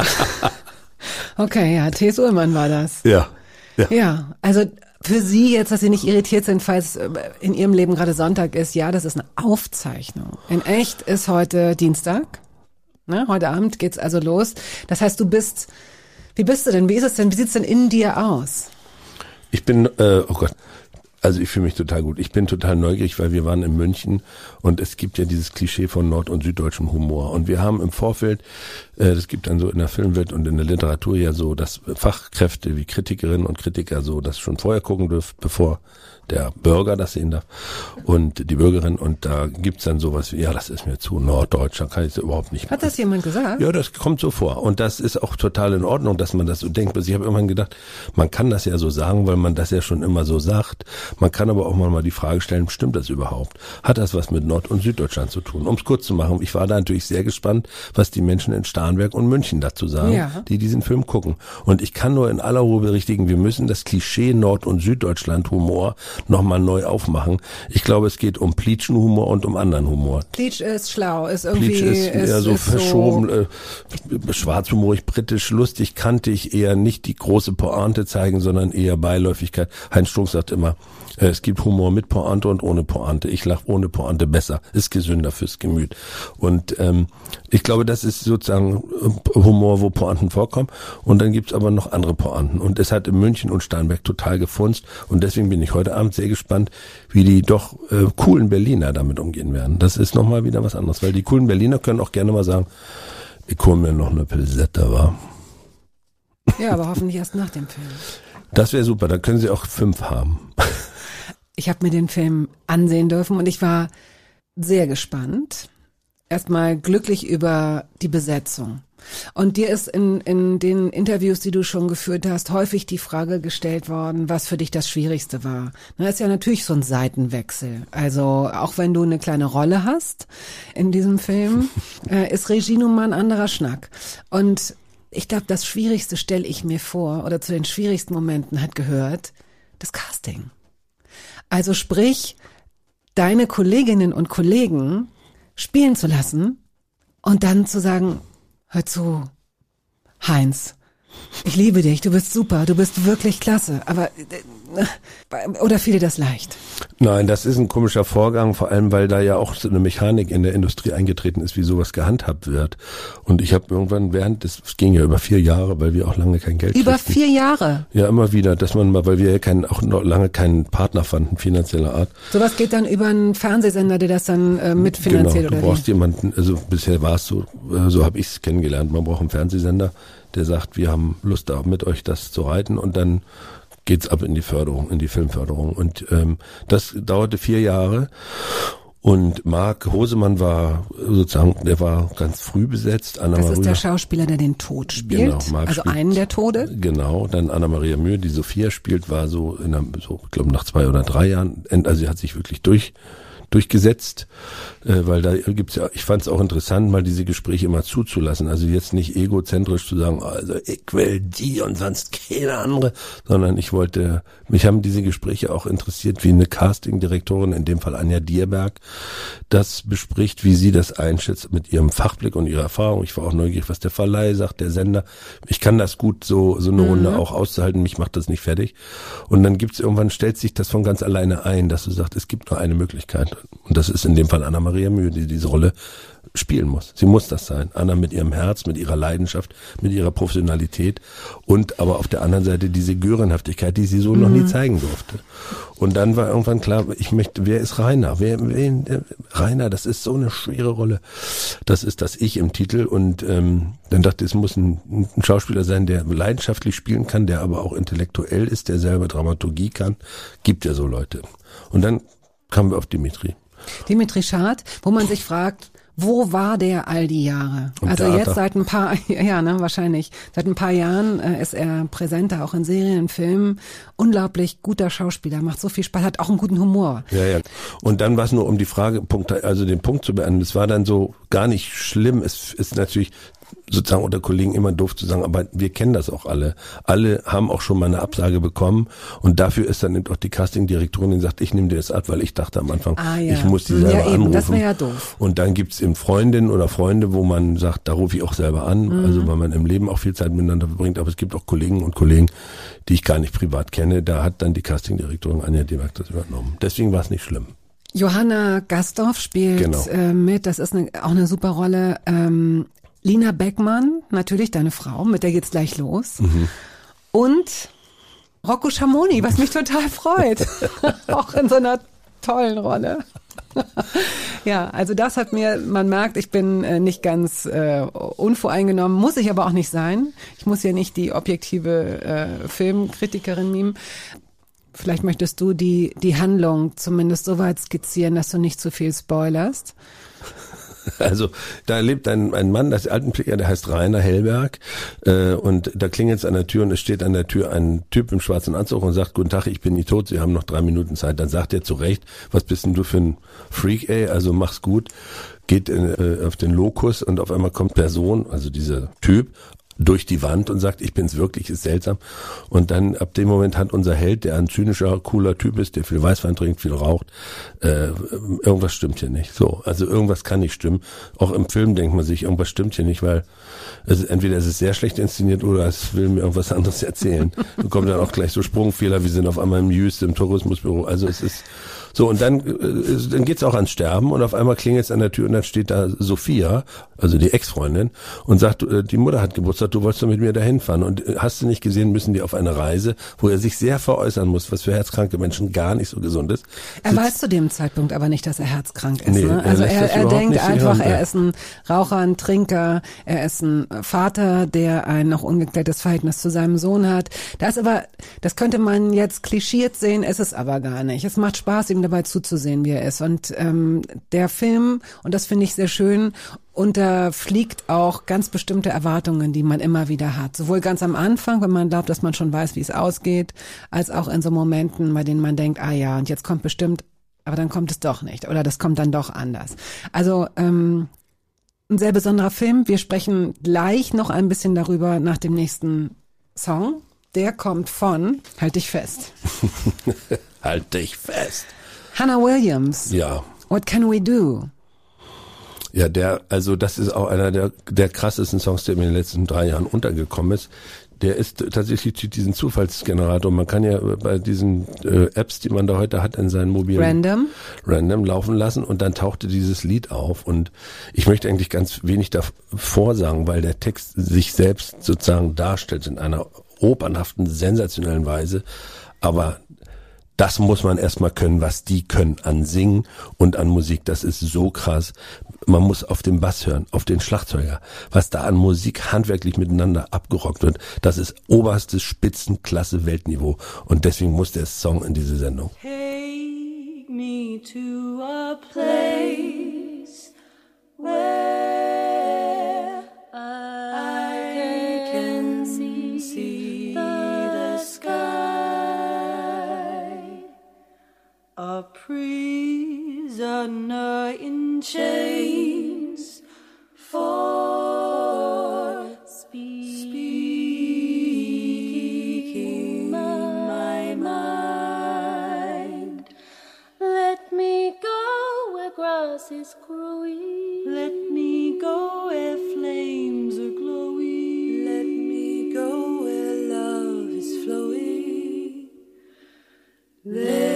Okay, ja, Thes Ullmann war das. Ja. Ja. Ja, also für Sie jetzt, dass Sie nicht irritiert sind, falls äh, in Ihrem Leben gerade Sonntag ist, ja, das ist eine Aufzeichnung. In echt ist heute Dienstag. Ne? Heute Abend geht's also los. Das heißt, du bist, wie bist du denn? Wie ist es denn? Wie sieht's denn in dir aus? Ich bin, äh, oh Gott, also ich fühle mich total gut. Ich bin total neugierig, weil wir waren in München und es gibt ja dieses Klischee von nord- und süddeutschem Humor. Und wir haben im Vorfeld, äh, das gibt dann so in der Filmwelt und in der Literatur ja so, dass Fachkräfte wie Kritikerinnen und Kritiker so das schon vorher gucken dürfen, bevor der Bürger das sehen darf und die Bürgerin. Und da gibt's dann sowas wie, ja, das ist mir zu norddeutsch, da kann ich es überhaupt nicht machen. Hat das jemand gesagt? Ja, das kommt so vor. Und das ist auch total in Ordnung, dass man das so denkt. Ich habe irgendwann gedacht, man kann das ja so sagen, weil man das ja schon immer so sagt. Man kann aber auch mal die Frage stellen, stimmt das überhaupt? Hat das was mit Nord- und Süddeutschland zu tun? Um es kurz zu machen, ich war da natürlich sehr gespannt, was die Menschen in Starnberg und München dazu sagen, Ja. die diesen Film gucken. Und ich kann nur in aller Ruhe berichtigen, wir müssen das Klischee Nord- und Süddeutschland-Humor nochmal neu aufmachen. Ich glaube, es geht um Pleatschen-Humor und um anderen Humor. Pleatsch ist schlau, ist irgendwie, Pleatsch ist eher so ist verschoben, äh, schwarzhumorig, britisch, lustig, kantig, eher nicht die große Pointe zeigen, sondern eher Beiläufigkeit. Heinz Strunk sagt immer, äh, es gibt Humor mit Pointe und ohne Pointe. Ich lache ohne Pointe besser, ist gesünder fürs Gemüt. Und ähm, ich glaube, das ist sozusagen Humor, wo Pointen vorkommen. Und dann gibt's aber noch andere Pointen. Und es hat in München und Starnberg total gefunzt. Und deswegen bin ich heute Abend sehr gespannt, wie die doch äh, coolen Berliner damit umgehen werden. Das ist nochmal wieder was anderes, weil die coolen Berliner können auch gerne mal sagen, ich hole mir noch eine Pilsette, wa? Ja, aber hoffentlich erst nach dem Film. Das wäre super, dann können sie auch fünf haben. Ich habe mir den Film ansehen dürfen und ich war sehr gespannt. Erstmal glücklich über die Besetzung. Und dir ist in, in den Interviews, die du schon geführt hast, häufig die Frage gestellt worden, was für dich das Schwierigste war. Das ist ja natürlich so ein Seitenwechsel. Also auch wenn du eine kleine Rolle hast in diesem Film, äh, ist Regie nun mal ein anderer Schnack. Und ich glaube, das Schwierigste stelle ich mir vor, oder zu den schwierigsten Momenten hat gehört, das Casting. Also sprich, deine Kolleginnen und Kollegen spielen zu lassen und dann zu sagen, hör zu, Heinz, Ich liebe dich, du bist super, du bist wirklich klasse, aber äh, oder fiel dir das leicht? Nein, das ist ein komischer Vorgang, vor allem, weil da ja auch so eine Mechanik in der Industrie eingetreten ist, wie sowas gehandhabt wird. Und ich habe irgendwann während, das ging ja über vier Jahre, weil wir auch lange kein Geld Über kriegten. vier Jahre? Ja, immer wieder, dass man mal, weil wir ja keinen, auch noch lange keinen Partner fanden, finanzieller Art. Sowas geht dann über einen Fernsehsender, der das dann äh, mitfinanziert, genau, oder du brauchst wie? jemanden, also bisher war es so, äh, so habe ich es kennengelernt, man braucht einen Fernsehsender, der sagt, wir haben Lust da mit euch das zu reiten und dann geht's ab in die Förderung, in die Filmförderung. Und ähm, das dauerte vier Jahre. Und Marc Hosemann war sozusagen, der war ganz früh besetzt. Anna das Maria, ist der Schauspieler, der den Tod spielt, genau, Marc also spielt, einen der Tode. Genau, dann Anna-Maria Mühe, die Sophia spielt, war so, in einem, so ich glaube nach zwei oder drei Jahren, also sie hat sich wirklich durch durchgesetzt, äh, weil da gibt's ja, ich fand es auch interessant, mal diese Gespräche immer zuzulassen, also jetzt nicht egozentrisch zu sagen, also ich will die und sonst keine andere, sondern ich wollte, mich haben diese Gespräche auch interessiert, wie eine Castingdirektorin, in dem Fall Anja Dierberg, das bespricht, wie sie das einschätzt mit ihrem Fachblick und ihrer Erfahrung. Ich war auch neugierig, was der Verleih sagt, der Sender. Ich kann das gut, so so eine Runde mhm. auch auszuhalten, mich macht das nicht fertig. Und dann gibt's irgendwann, stellt sich das von ganz alleine ein, dass du sagst, es gibt nur eine Möglichkeit. Und das ist in dem Fall Anna-Maria Mühe, die diese Rolle spielen muss. Sie muss das sein. Anna mit ihrem Herz, mit ihrer Leidenschaft, mit ihrer Professionalität und aber auf der anderen Seite diese Görenhaftigkeit, die sie so mhm. noch nie zeigen durfte. Und dann war irgendwann klar, ich möchte, wer ist Rainer? Wer, wer Rainer, das ist so eine schwere Rolle. Das ist das Ich im Titel und ähm, dann dachte ich, es muss ein, ein Schauspieler sein, der leidenschaftlich spielen kann, der aber auch intellektuell ist, der selber Dramaturgie kann. Gibt ja so Leute. Und dann kamen wir auf Dimitri. Dimitri Schad, wo man sich fragt, wo war der all die Jahre? Und also Theater. Jetzt seit ein paar, ja, ne, wahrscheinlich. Seit ein paar Jahren äh, ist er präsenter, auch in Serien, in Filmen. Unglaublich guter Schauspieler, macht so viel Spaß, hat auch einen guten Humor. Ja, ja. Und dann war es nur um die Frage, also den Punkt zu beenden. Es war dann so gar nicht schlimm. Es ist natürlich sozusagen unter Kollegen immer doof zu sagen, aber wir kennen das auch alle. Alle haben auch schon mal eine Absage bekommen und dafür ist dann eben auch die Castingdirektorin, die sagt, ich nehme dir das ab, weil ich dachte am Anfang, ah, ja. ich muss die selber ja, eben, anrufen. Das wäre ja doof. Und dann gibt's eben Freundinnen oder Freunde, wo man sagt, da rufe ich auch selber an, mhm. also weil man im Leben auch viel Zeit miteinander verbringt, aber es gibt auch Kollegen und Kollegen, die ich gar nicht privat kenne, da hat dann die Castingdirektorin Anja Dierberg das übernommen. Deswegen war es nicht schlimm. Johanna Gastorf spielt genau. äh, mit, das ist eine, auch eine super Rolle. Ähm, Lina Beckmann, natürlich deine Frau, mit der geht's gleich los. Mhm. Und Rocco Schamoni, was mich total freut. Auch in so einer tollen Rolle. Ja, also das hat mir, man merkt, ich bin äh, nicht ganz äh, unvoreingenommen, muss ich aber auch nicht sein. Ich muss ja nicht die objektive äh, Filmkritikerin mimen. Vielleicht möchtest du die, die Handlung zumindest so weit skizzieren, dass du nicht zu viel spoilerst. Also da lebt ein, ein Mann, das Altenpfleger, der heißt Rainer Hellberg äh, und da klingelt es an der Tür und es steht an der Tür ein Typ im schwarzen Anzug und sagt, guten Tag, ich bin nicht tot, Sie haben noch drei Minuten Zeit. Dann sagt er zu Recht, was bist denn du für ein Freak, ey, also mach's gut, geht in, äh, auf den Lokus und auf einmal kommt Person, also dieser Typ, durch die Wand und sagt, ich bin's wirklich, ist seltsam. Und dann ab dem Moment hat unser Held, der ein zynischer, cooler Typ ist, der viel Weißwein trinkt, viel raucht, äh, irgendwas stimmt hier nicht. So, also irgendwas kann nicht stimmen. Auch im Film denkt man sich, irgendwas stimmt hier nicht, weil es ist, entweder es ist sehr schlecht inszeniert oder es will mir irgendwas anderes erzählen. Da kommen dann auch gleich so Sprungfehler, wir sind auf einmal im Jüst, im Tourismusbüro. Also es ist so, und dann, äh, dann geht's auch ans Sterben und auf einmal klingelt es an der Tür und dann steht da Sophia, also die Ex-Freundin, und sagt, äh, die Mutter hat Geburtstag, du wolltest doch mit mir dahin fahren. Und äh, hast du nicht gesehen, müssen die auf eine Reise, wo er sich sehr veräußern muss, was für herzkranke Menschen gar nicht so gesund ist. Er weiß zu dem Zeitpunkt aber nicht, dass er herzkrank ist. Nee, ne? er Also lässt er, das er überhaupt denkt nicht einfach, hören. er ist ein Raucher, ein Trinker, er ist ein Vater, der ein noch ungeklärtes Verhältnis zu seinem Sohn hat. Das ist aber, das könnte man jetzt klischiert sehen, ist es aber gar nicht. Es macht Spaß, ihm dabei zuzusehen, wie er ist. Und ähm, der Film, und das finde ich sehr schön, unterfliegt auch ganz bestimmte Erwartungen, die man immer wieder hat. Sowohl ganz am Anfang, wenn man glaubt, dass man schon weiß, wie es ausgeht, als auch in so Momenten, bei denen man denkt, ah ja, und jetzt kommt bestimmt, aber dann kommt es doch nicht. Oder das kommt dann doch anders. Also ähm, ein sehr besonderer Film. Wir sprechen gleich noch ein bisschen darüber nach dem nächsten Song. Der kommt von, halt dich fest. Halt dich fest. Hannah Williams. Ja. What Can We Do? Ja, der, also das ist auch einer der, der krassesten Songs, der mir in den letzten drei Jahren untergekommen ist. Der ist tatsächlich diesen Zufallsgenerator. Man kann ja bei diesen äh, Apps, die man da heute hat in seinen mobilen Random. Random laufen lassen und dann tauchte dieses Lied auf und ich möchte eigentlich ganz wenig davor sagen, weil der Text sich selbst sozusagen darstellt in einer opernhaften, sensationellen Weise, aber das muss man erstmal können, was die können an Singen und an Musik. Das ist so krass. Man muss auf den Bass hören, auf den Schlagzeuger. Was da an Musik handwerklich miteinander abgerockt wird, das ist oberstes Spitzenklasse Weltniveau. Und deswegen muss der Song in diese Sendung. Take me to a place where I can see, see the sky. A prisoner in chains for speaking my mind. Let me go where grass is growing. Let me go where flames are glowing. Let me go where love is flowing. Let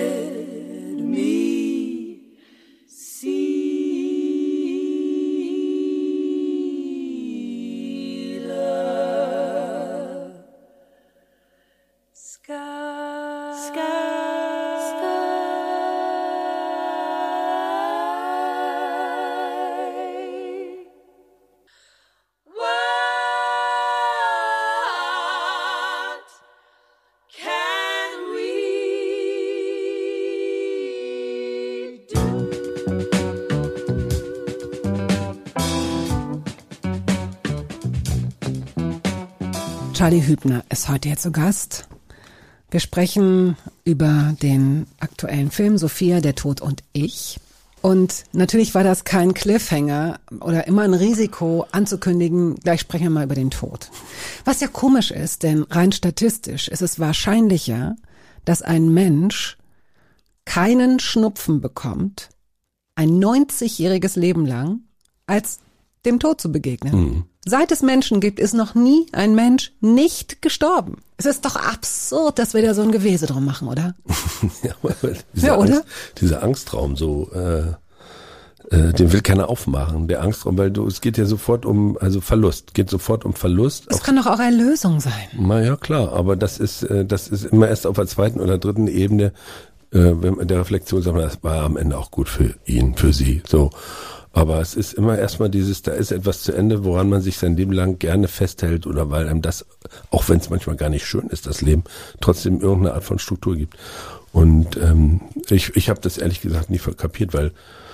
Charlie Hübner ist heute hier zu Gast. Wir sprechen über den aktuellen Film Sophia, der Tod und ich. Und natürlich war das kein Cliffhanger oder immer ein Risiko anzukündigen, gleich sprechen wir mal über den Tod. Was ja komisch ist, denn rein statistisch ist es wahrscheinlicher, dass ein Mensch keinen Schnupfen bekommt, ein neunzigjähriges Leben lang, als dem Tod zu begegnen. Mhm. Seit es Menschen gibt, ist noch nie ein Mensch nicht gestorben. Es ist doch absurd, dass wir da so ein Gewese drum machen, oder? ja, dieser ja, oder? Angst, dieser Angstraum, so, äh, äh, den will keiner aufmachen. Der Angstraum, weil du, es geht ja sofort um, also Verlust, geht sofort um Verlust. Es kann doch auch Erlösung sein. Na ja, klar, aber das ist, äh, das ist immer erst auf der zweiten oder dritten Ebene, äh, wenn man der Reflexion sagt, das war am Ende auch gut für ihn, für sie, so. Aber es ist immer erstmal dieses, da ist etwas zu Ende, woran man sich sein Leben lang gerne festhält oder weil einem das, auch wenn es manchmal gar nicht schön ist, das Leben, trotzdem irgendeine Art von Struktur gibt. Und ähm, ich, ich habe das ehrlich gesagt nie verkapiert, weil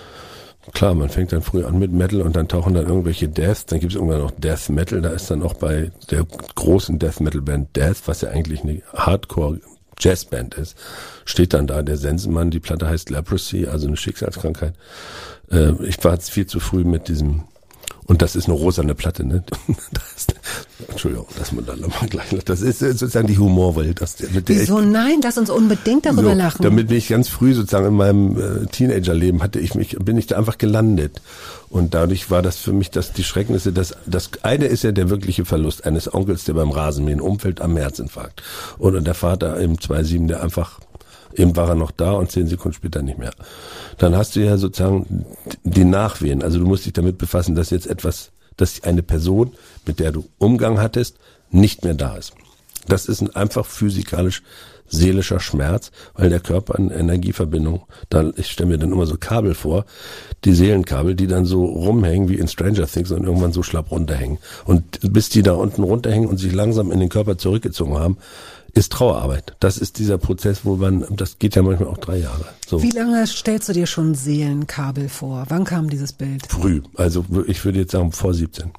klar, man fängt dann früh an mit Metal und dann tauchen dann irgendwelche Deaths, dann gibt es irgendwann noch Death Metal, da ist dann auch bei der großen Death Metal Band Death, was ja eigentlich eine Hardcore Jazzband ist, steht dann da der Sensenmann, die Platte heißt Leprosy, also eine Schicksalskrankheit. Äh, ich war jetzt viel zu früh mit diesem, und das ist eine rosane Platte, ne? Das, Entschuldigung, dass man da nochmal gleich, das ist sozusagen die Humorwelt. Das, mit der Wieso ich, nein? Lass uns unbedingt darüber so, lachen. Damit bin ich ganz früh sozusagen in meinem äh, Teenagerleben hatte ich mich, bin ich da einfach gelandet. Und dadurch war das für mich das, die Schrecknisse, das, das eine ist ja der wirkliche Verlust eines Onkels, der beim Rasenmähen umfällt am Herzinfarkt. Oder der Vater im zwei sieben, der einfach, eben war er noch da und zehn Sekunden später nicht mehr. Dann hast du ja sozusagen die Nachwehen. Also du musst dich damit befassen, dass jetzt etwas, dass eine Person, mit der du Umgang hattest, nicht mehr da ist. Das ist ein einfach physikalisch seelischer Schmerz, weil der Körper eine Energieverbindung, da, ich stelle mir dann immer so Kabel vor, die Seelenkabel, die dann so rumhängen wie in Stranger Things und irgendwann so schlapp runterhängen. Und bis die da unten runterhängen und sich langsam in den Körper zurückgezogen haben, ist Trauerarbeit. Das ist dieser Prozess, wo man, das geht ja manchmal auch drei Jahre. So. Wie lange stellst du dir schon Seelenkabel vor? Wann kam dieses Bild? Früh, also ich würde jetzt sagen vor siebzehn.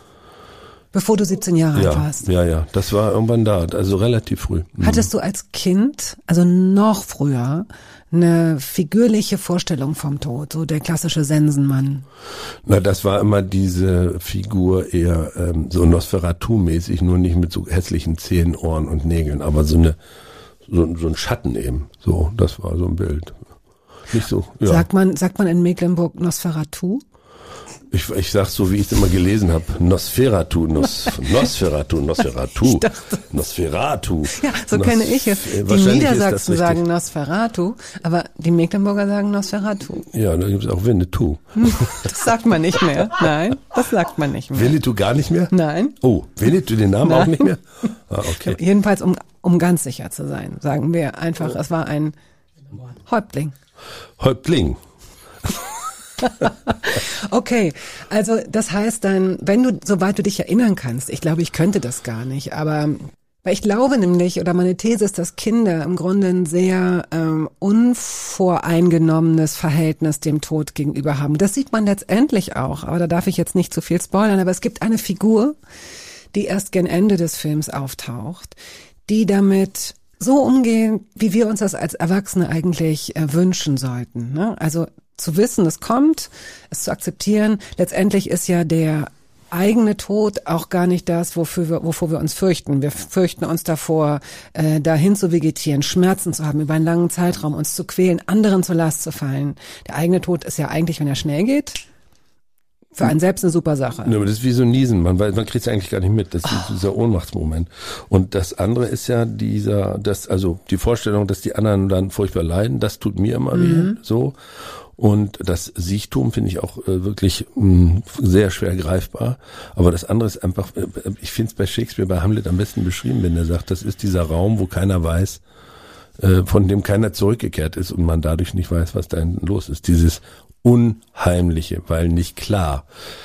Bevor du siebzehn Jahre ja, alt warst? Ja, ja, das war irgendwann da, also relativ früh. Mhm. Hattest du als Kind, also noch früher, eine figürliche Vorstellung vom Tod, so der klassische Sensenmann? Na, das war immer diese Figur eher ähm, so Nosferatu-mäßig, nur nicht mit so hässlichen Zähnen, Ohren und Nägeln, aber so eine so, so ein Schatten eben. So, das war so ein Bild. Nicht so. Ja. Sagt man, sagt man in Mecklenburg Nosferatu? Ich, ich sag's so, wie ich es immer gelesen habe. Nosferatu, Nos, Nosferatu, Nosferatu, Nosferatu. Ja, so Nos, kenne ich es. Die Niedersachsen sagen Nosferatu, aber die Mecklenburger sagen Nosferatu. Ja, da gibt es auch Winnetou. Das sagt man nicht mehr. Nein, das sagt man nicht mehr. Winnetou gar nicht mehr? Nein. Oh, Winnetou den Namen Nein. auch nicht mehr? Ah, okay. Jedenfalls, um, um ganz sicher zu sein, sagen wir einfach, es war ein Häuptling. Häuptling. Okay, also das heißt dann, wenn du, soweit du dich erinnern kannst, ich glaube, ich könnte das gar nicht, aber weil ich glaube nämlich, oder meine These ist, dass Kinder im Grunde ein sehr ähm, unvoreingenommenes Verhältnis dem Tod gegenüber haben. Das sieht man letztendlich auch, aber da darf ich jetzt nicht zu viel spoilern, aber es gibt eine Figur, die erst gen Ende des Films auftaucht, die damit so umgehen, wie wir uns das als Erwachsene eigentlich äh, wünschen sollten, ne? Also zu wissen, es kommt, es zu akzeptieren. Letztendlich ist ja der eigene Tod auch gar nicht das, wofür wir, wovor wir uns fürchten. Wir fürchten uns davor, äh, dahin zu vegetieren, Schmerzen zu haben, über einen langen Zeitraum uns zu quälen, anderen zur Last zu fallen. Der eigene Tod ist ja eigentlich, wenn er schnell geht, für einen selbst eine super Sache. Ja, aber das ist wie so ein Niesen, man, man kriegt es eigentlich gar nicht mit, das ist oh. dieser Ohnmachtsmoment. Und das andere ist ja dieser, das, also die Vorstellung, dass die anderen dann furchtbar leiden, das tut mir immer mhm. weh, so. Und das Siechtum finde ich auch äh, wirklich mh, sehr schwer greifbar. Aber das andere ist einfach, äh, ich finde es bei Shakespeare, bei Hamlet am besten beschrieben, wenn er sagt, das ist dieser Raum, wo keiner weiß, äh, von dem keiner zurückgekehrt ist und man dadurch nicht weiß, was da hinten los ist. Dieses Unheimliche, weil nicht klar.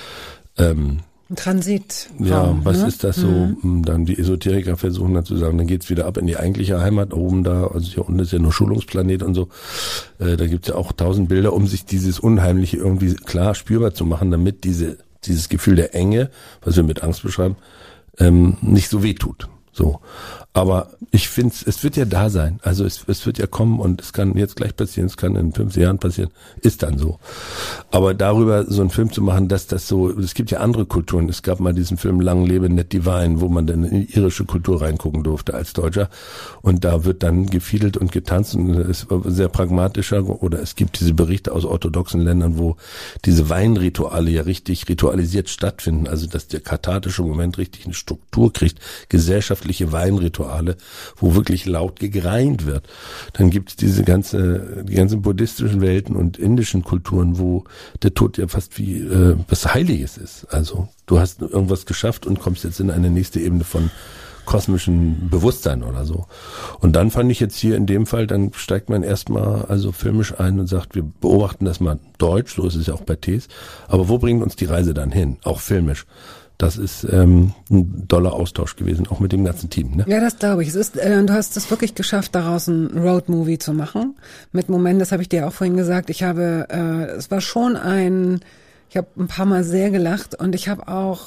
Ähm, Transit. Ja, was ne? ist das so? Mhm. Dann die Esoteriker versuchen dann zu sagen, dann geht's wieder ab in die eigentliche Heimat oben da, also hier unten ist ja nur Schulungsplanet und so. Äh, da gibt's ja auch tausend Bilder, um sich dieses Unheimliche irgendwie klar spürbar zu machen, damit diese dieses Gefühl der Enge, was wir mit Angst beschreiben, ähm, nicht so weh tut. So. Aber ich finde, es wird ja da sein. Also es, es wird ja kommen und es kann jetzt gleich passieren, es kann in fünf Jahren passieren, ist dann so. Aber darüber so einen Film zu machen, dass das so, es gibt ja andere Kulturen. Es gab mal diesen Film Lang lebe Ned Divine, wo man dann in die irische Kultur reingucken durfte als Deutscher. Und da wird dann gefiedelt und getanzt und es war sehr pragmatischer. Oder es gibt diese Berichte aus orthodoxen Ländern, wo diese Weinrituale ja richtig ritualisiert stattfinden. Also dass der kathartische Moment richtig eine Struktur kriegt, gesellschaftliche Weinrituale, wo wirklich laut gegreint wird. Dann gibt es diese ganze, die ganzen buddhistischen Welten und indischen Kulturen, wo der Tod ja fast wie äh, was Heiliges ist. Also du hast irgendwas geschafft und kommst jetzt in eine nächste Ebene von kosmischen Bewusstsein oder so. Und dann fand ich jetzt hier in dem Fall, dann steigt man erstmal also filmisch ein und sagt, wir beobachten das mal deutsch, so ist es ja auch bei Tees, aber wo bringt uns die Reise dann hin? Auch filmisch. Das ist ähm, ein doller Austausch gewesen, auch mit dem ganzen Team. Ne? Ja, das glaube ich. Es ist, äh, du hast es wirklich geschafft, daraus ein Roadmovie zu machen. Mit Momenten, das habe ich dir auch vorhin gesagt. Ich habe, äh, es war schon ein, ich habe ein paar Mal sehr gelacht und ich habe auch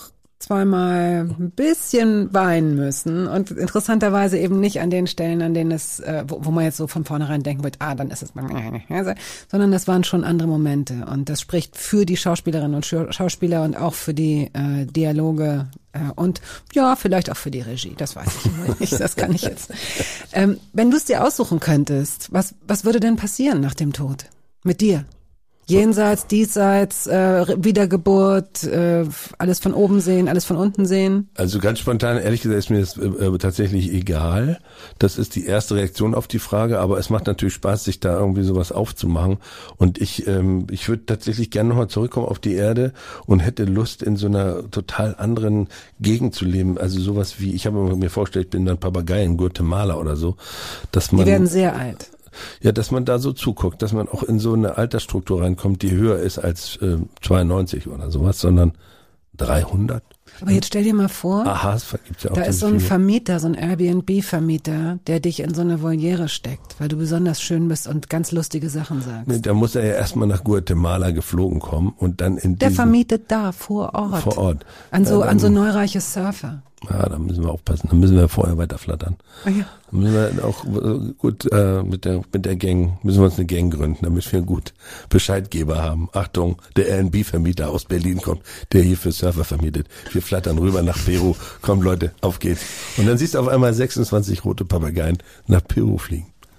zweimal ein bisschen weinen müssen und interessanterweise eben nicht an den Stellen, an denen es, äh, wo, wo man jetzt so von vornherein denken wird, ah, dann ist es, sondern das waren schon andere Momente und das spricht für die Schauspielerinnen und Schauspieler und auch für die äh, Dialoge äh, und ja, vielleicht auch für die Regie, das weiß ich nicht, das kann ich jetzt. Ähm, wenn du es dir aussuchen könntest, was, was würde denn passieren nach dem Tod mit dir? Jenseits, diesseits, äh, Wiedergeburt, äh, alles von oben sehen, alles von unten sehen? Also ganz spontan, ehrlich gesagt, ist mir das äh, tatsächlich egal. Das ist die erste Reaktion auf die Frage, aber es macht natürlich Spaß, sich da irgendwie sowas aufzumachen. Und ich ähm, ich würde tatsächlich gerne nochmal zurückkommen auf die Erde und hätte Lust, in so einer total anderen Gegend zu leben. Also sowas wie, ich habe mir vorgestellt, ich bin dann Papagei in Guatemala oder so. Dass man, die werden sehr alt. Ja, dass man da so zuguckt, dass man auch in so eine Altersstruktur reinkommt, die höher ist als äh, zweiundneunzig oder sowas, sondern dreihundert. Aber jetzt stell dir mal vor, Aha, das gibt's ja auch da ist so ein Vermieter, so ein Airbnb-Vermieter, der dich in so eine Voliere steckt, weil du besonders schön bist und ganz lustige Sachen sagst. Nee, da muss er ja erstmal nach Guatemala geflogen kommen und dann in Der vermietet da, vor Ort. Vor Ort. An so, ja, dann, an so neureiche Surfer. Ja, da müssen wir aufpassen. Da müssen wir vorher weiterflattern. Ah, ja. Da müssen wir auch gut äh, mit der mit der Gang, müssen wir uns eine Gang gründen, damit wir gut Bescheidgeber haben. Achtung, der Airbnb-Vermieter aus Berlin kommt, der hier für Surfer vermietet. Wir flattern rüber nach Peru. Komm Leute, auf geht's. Und dann siehst du auf einmal sechsundzwanzig rote Papageien nach Peru fliegen.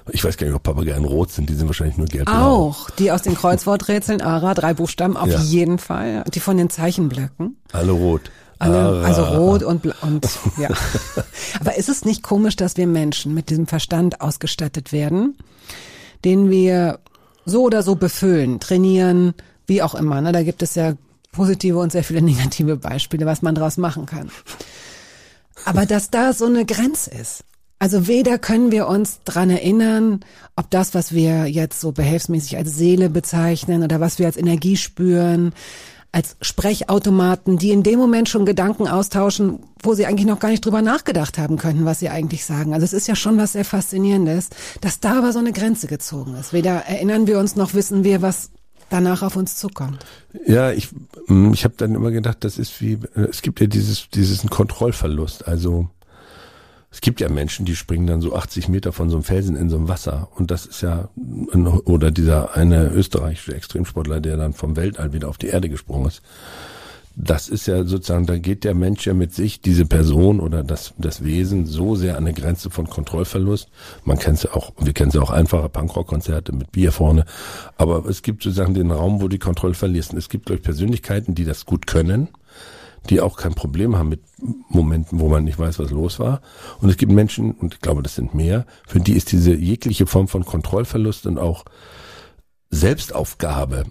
Ich weiß gar nicht, ob Papageien rot sind, die sind wahrscheinlich nur gelb-blau. Auch, die aus den Kreuzworträtseln, Ara, drei Buchstaben, auf Ja. jeden Fall. Die von den Zeichenblöcken. Alle rot. Alle, Ara. also rot und, bla- und ja. Aber ist es nicht komisch, dass wir Menschen mit diesem Verstand ausgestattet werden, den wir so oder so befüllen, trainieren, wie auch immer. Ne? Da gibt es ja positive und sehr viele negative Beispiele, was man draus machen kann. Aber dass da so eine Grenze ist. Also weder können wir uns dran erinnern, ob das, was wir jetzt so behelfsmäßig als Seele bezeichnen oder was wir als Energie spüren, als Sprechautomaten, die in dem Moment schon Gedanken austauschen, wo sie eigentlich noch gar nicht drüber nachgedacht haben könnten, was sie eigentlich sagen. Also es ist ja schon was sehr Faszinierendes, dass da aber so eine Grenze gezogen ist. Weder erinnern wir uns, noch wissen wir, was danach auf uns zukommt. Ja, ich, ich habe dann immer gedacht, das ist wie, es gibt ja dieses, dieses Kontrollverlust. Also es gibt ja Menschen, die springen dann so achtzig Meter von so einem Felsen in so einem Wasser. Und das ist ja, oder dieser eine österreichische Extremsportler, der dann vom Weltall wieder auf die Erde gesprungen ist. Das ist ja sozusagen, da geht der Mensch ja mit sich, diese Person oder das, das Wesen so sehr an eine Grenze von Kontrollverlust. Man kennt es ja auch, wir kennen es ja auch einfache Punkrock-Konzerte mit Bier vorne. Aber es gibt sozusagen den Raum, wo die Kontrolle verlierst. Und es gibt, glaube ich, Persönlichkeiten, die das gut können, die auch kein Problem haben mit Momenten, wo man nicht weiß, was los war. Und es gibt Menschen, und ich glaube, das sind mehr, für die ist diese jegliche Form von Kontrollverlust und auch Selbstaufgabe,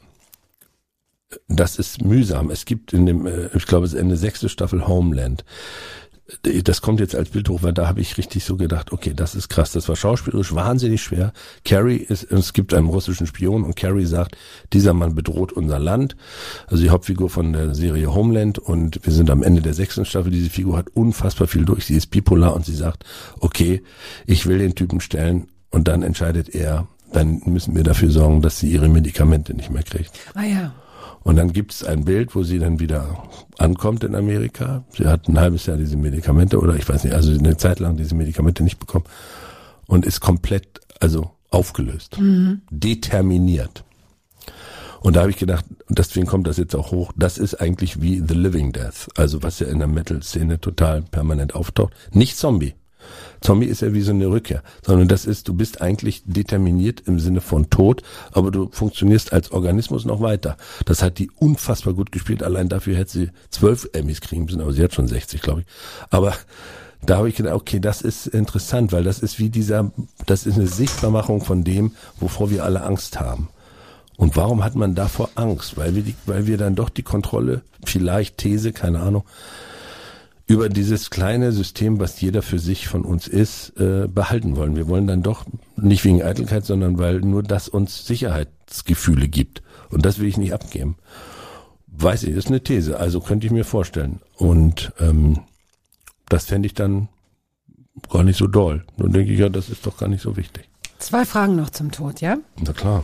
das ist mühsam. Es gibt in dem, ich glaube, es ist Ende sechste Staffel Homeland. Das kommt jetzt als Bild hoch, weil da habe ich richtig so gedacht, okay, das ist krass. Das war schauspielerisch wahnsinnig schwer. Carrie ist, es gibt einen russischen Spion und Carrie sagt, dieser Mann bedroht unser Land. Also die Hauptfigur von der Serie Homeland, und wir sind am Ende der sechsten Staffel. Diese Figur hat unfassbar viel durch. Sie ist bipolar und sie sagt, okay, ich will den Typen stellen, und dann entscheidet er, dann müssen wir dafür sorgen, dass sie ihre Medikamente nicht mehr kriegt. Ah ja. Und dann gibt es ein Bild, wo sie dann wieder ankommt in Amerika. Sie hat ein halbes Jahr diese Medikamente, oder ich weiß nicht, also eine Zeit lang diese Medikamente nicht bekommen, und ist komplett, also aufgelöst, mhm. determiniert. Und da habe ich gedacht, und deswegen kommt das jetzt auch hoch, das ist eigentlich wie The Living Death, also was ja in der Metal-Szene total permanent auftaucht. Nicht Zombie. Zombie ist ja wie so eine Rückkehr, sondern das ist, du bist eigentlich determiniert im Sinne von Tod, aber du funktionierst als Organismus noch weiter. Das hat die unfassbar gut gespielt, allein dafür hätte sie zwölf Emmys kriegen müssen, aber sie hat schon sechzig, glaube ich. Aber da habe ich gedacht, okay, das ist interessant, weil das ist wie dieser, das ist eine Sichtbarmachung von dem, wovor wir alle Angst haben. Und warum hat man davor Angst? Weil wir die, weil wir dann doch die Kontrolle, vielleicht These, keine Ahnung, über dieses kleine System, was jeder für sich von uns ist, äh, behalten wollen. Wir wollen dann doch, nicht wegen Eitelkeit, sondern weil nur das uns Sicherheitsgefühle gibt. Und das will ich nicht abgeben. Weiß ich, ist eine These, also könnte ich mir vorstellen. Und ähm, das fände ich dann gar nicht so doll. Nun denke ich, ja, das ist doch gar nicht so wichtig. Zwei Fragen noch zum Tod, ja? Na klar.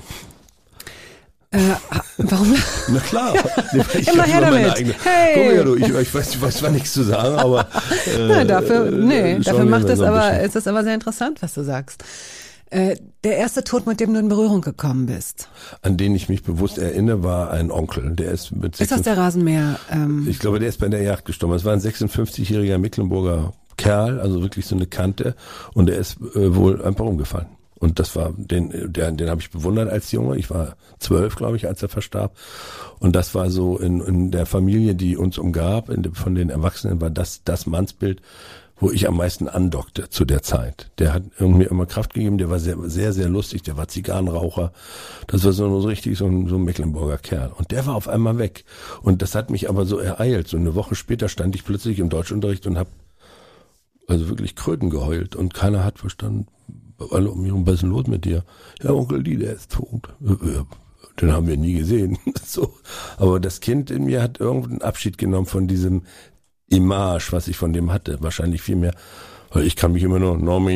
Äh, warum? Na klar. Nee, ich Immer her damit. Eigene, hey. Guck mal, ja, du, ich, ich weiß, ich weiß zwar nichts zu sagen, aber äh, Na, dafür, nee, äh, dafür macht es so aber, ist es aber sehr interessant, was du sagst. Äh, der erste Tod, mit dem du in Berührung gekommen bist. An den ich mich bewusst erinnere, war ein Onkel. Der ist mit Ist das der Rasenmäher? Ähm, ich glaube, der ist bei der Jagd gestorben. Es war ein sechsundfünfzigjähriger Mecklenburger Kerl, also wirklich so eine Kante, und der ist äh, wohl einfach umgefallen. Und das war, den, der, den habe ich bewundert als Junge. Ich war zwölf, glaube ich, als er verstarb. Und das war so in, in der Familie, die uns umgab, in, von den Erwachsenen, war das das Mannsbild, wo ich am meisten andockte zu der Zeit. Der hat irgendwie immer Kraft gegeben, der war sehr, sehr, sehr lustig, der war Zigarrenraucher. Das war so, so richtig so ein, so ein Mecklenburger Kerl. Und der war auf einmal weg. Und das hat mich aber so ereilt. So eine Woche später stand ich plötzlich im Deutschunterricht und habe also wirklich Kröten geheult. Und keiner hat verstanden, alle um mich herum, was ist denn los mit dir? Ja, Onkel Lee, der ist tot. Den haben wir nie gesehen. So. Aber das Kind in mir hat irgendeinen Abschied genommen von diesem Image, was ich von dem hatte. Wahrscheinlich viel mehr. Weil ich kann mich immer nur, also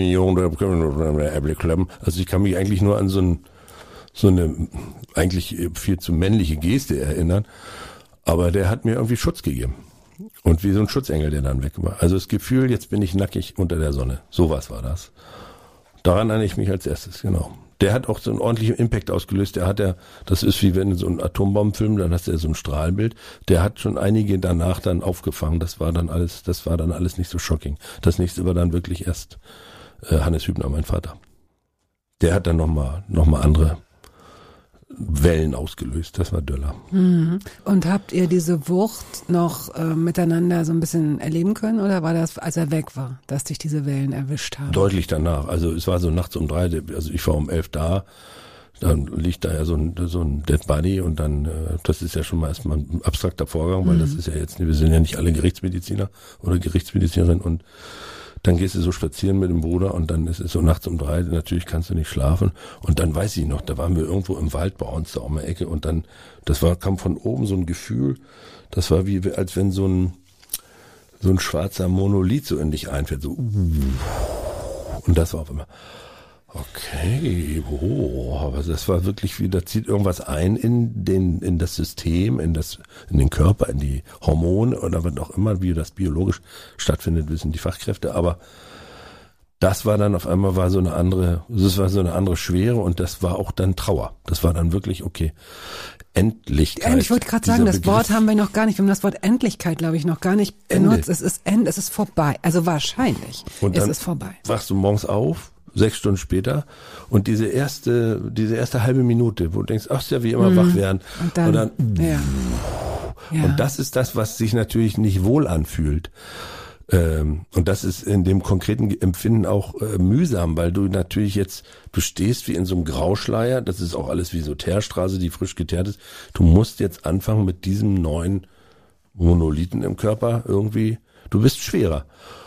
ich kann mich eigentlich nur an so, ein, so eine eigentlich viel zu männliche Geste erinnern. Aber der hat mir irgendwie Schutz gegeben. Und wie so ein Schutzengel, der dann weg war. Also das Gefühl, jetzt bin ich nackig unter der Sonne. Sowas war das. Daran erinnere ich mich als erstes, genau. Der hat auch so einen ordentlichen Impact ausgelöst. Der hat ja, das ist wie wenn du so einen Atombombenfilm, dann hast du ja so ein Strahlbild. Der hat schon einige danach dann aufgefangen. Das war dann alles, das war dann alles nicht so shocking. Das nächste war dann wirklich erst äh, Hannes Hübner, mein Vater. der hat dann nochmal noch mal andere Wellen ausgelöst. Das war Döller. Mhm. Und habt ihr diese Wucht noch äh, miteinander so ein bisschen erleben können oder war das, als er weg war, dass dich diese Wellen erwischt haben? Deutlich danach. Also es war so nachts um drei, also ich war um elf da, dann liegt da ja so ein, so ein Dead Body und dann, äh, das ist ja schon mal erstmal ein abstrakter Vorgang, weil mhm. das ist ja jetzt, wir sind ja nicht alle Gerichtsmediziner oder Gerichtsmedizinerin und dann gehst du so spazieren mit dem Bruder und dann ist es so nachts um drei, natürlich kannst du nicht schlafen. Und dann weiß ich noch, da waren wir irgendwo im Wald bei uns da um die Ecke und dann, das war, kam von oben so ein Gefühl, das war wie, als wenn so ein, so ein schwarzer Monolith so in dich einfährt, so, und das war auf einmal, okay, oh, aber das war wirklich wie, da zieht irgendwas ein in den, in das System, in das, in den Körper, in die Hormone oder was auch immer, wie das biologisch stattfindet, wissen die Fachkräfte, aber das war dann auf einmal war so eine andere, das war so eine andere Schwere und das war auch dann Trauer. Das war dann wirklich, okay, Endlichkeit. Ich wollte gerade sagen, das Begriff, Wort haben wir noch gar nicht, wir haben das Wort Endlichkeit, glaube ich, noch gar nicht benutzt. Ende. Es ist Ende, es ist vorbei, also wahrscheinlich und ist dann es vorbei. Wachst du morgens auf, sechs Stunden später und diese erste, diese erste halbe Minute, wo du denkst, ach, ist ja wie immer, mhm. wach werden. Und dann, und, dann ja. Ja. und das ist das, was sich natürlich nicht wohl anfühlt. Ähm, und das ist in dem konkreten Empfinden auch äh, mühsam, weil du natürlich jetzt, du stehst wie in so einem Grauschleier, das ist auch alles wie so Teerstraße, die frisch geteert ist. Du musst jetzt anfangen mit diesem neuen Monolithen im Körper irgendwie, du bist schwerer.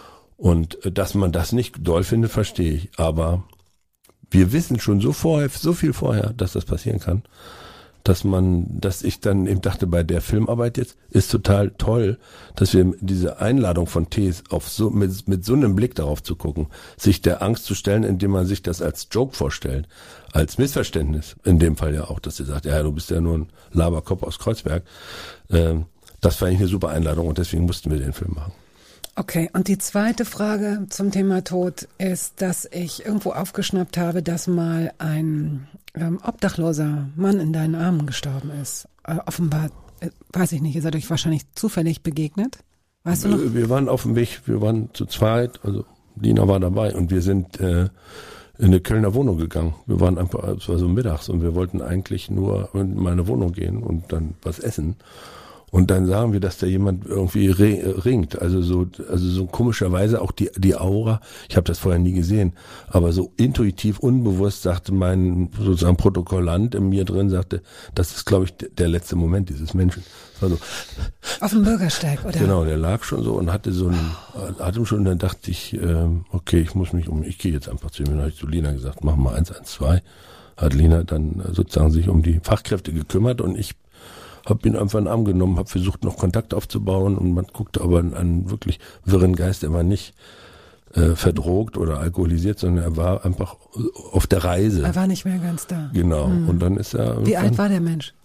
Und dass man das nicht doll findet, verstehe ich. Aber wir wissen schon so vorher, so viel vorher, dass das passieren kann, dass man, dass ich dann eben dachte, bei der Filmarbeit jetzt ist total toll, dass wir diese Einladung von Tees auf so, mit, mit so einem Blick darauf zu gucken, sich der Angst zu stellen, indem man sich das als Joke vorstellt, als Missverständnis. In dem Fall ja auch, dass sie sagt, ja, du bist ja nur ein Laberkopf aus Kreuzberg. Ähm, das fand ich eine super Einladung und deswegen mussten wir den Film machen. Okay, und die zweite Frage zum Thema Tod ist, dass ich irgendwo aufgeschnappt habe, dass mal ein ähm, obdachloser Mann in deinen Armen gestorben ist. Äh, offenbar, äh, weiß ich nicht, ihr seid euch wahrscheinlich zufällig begegnet. Weißt du noch? Wir waren auf dem Weg, wir waren zu zweit, also Lina war dabei und wir sind äh, in eine Kölner Wohnung gegangen. Wir waren einfach, es war so mittags und wir wollten eigentlich nur in meine Wohnung gehen und dann was essen. Und dann sagen wir, dass da jemand irgendwie ringt. Also so, also so komischerweise auch die die Aura. Ich habe das vorher nie gesehen, aber so intuitiv, unbewusst sagte mein sozusagen Protokollant in mir drin, sagte, das ist, glaube ich, der letzte Moment dieses Menschen. Das war so, auf dem Bürgersteig, oder? Genau, der lag schon so und hatte so einen Atem schon. Und dann dachte ich, ähm, okay, ich muss mich um, ich gehe jetzt einfach zu ihm. Dann habe ich zu Lina gesagt, mach mal eins eins zwei. Hat Lina dann sozusagen sich um die Fachkräfte gekümmert und ich hab ihn einfach in den Arm genommen, hab versucht noch Kontakt aufzubauen und man guckte aber einen wirklich wirren Geist, der war nicht äh, verdrogt oder alkoholisiert, sondern er war einfach auf der Reise. Er war nicht mehr ganz da. Genau. Hm. Und dann ist er. Wie alt war der Mensch?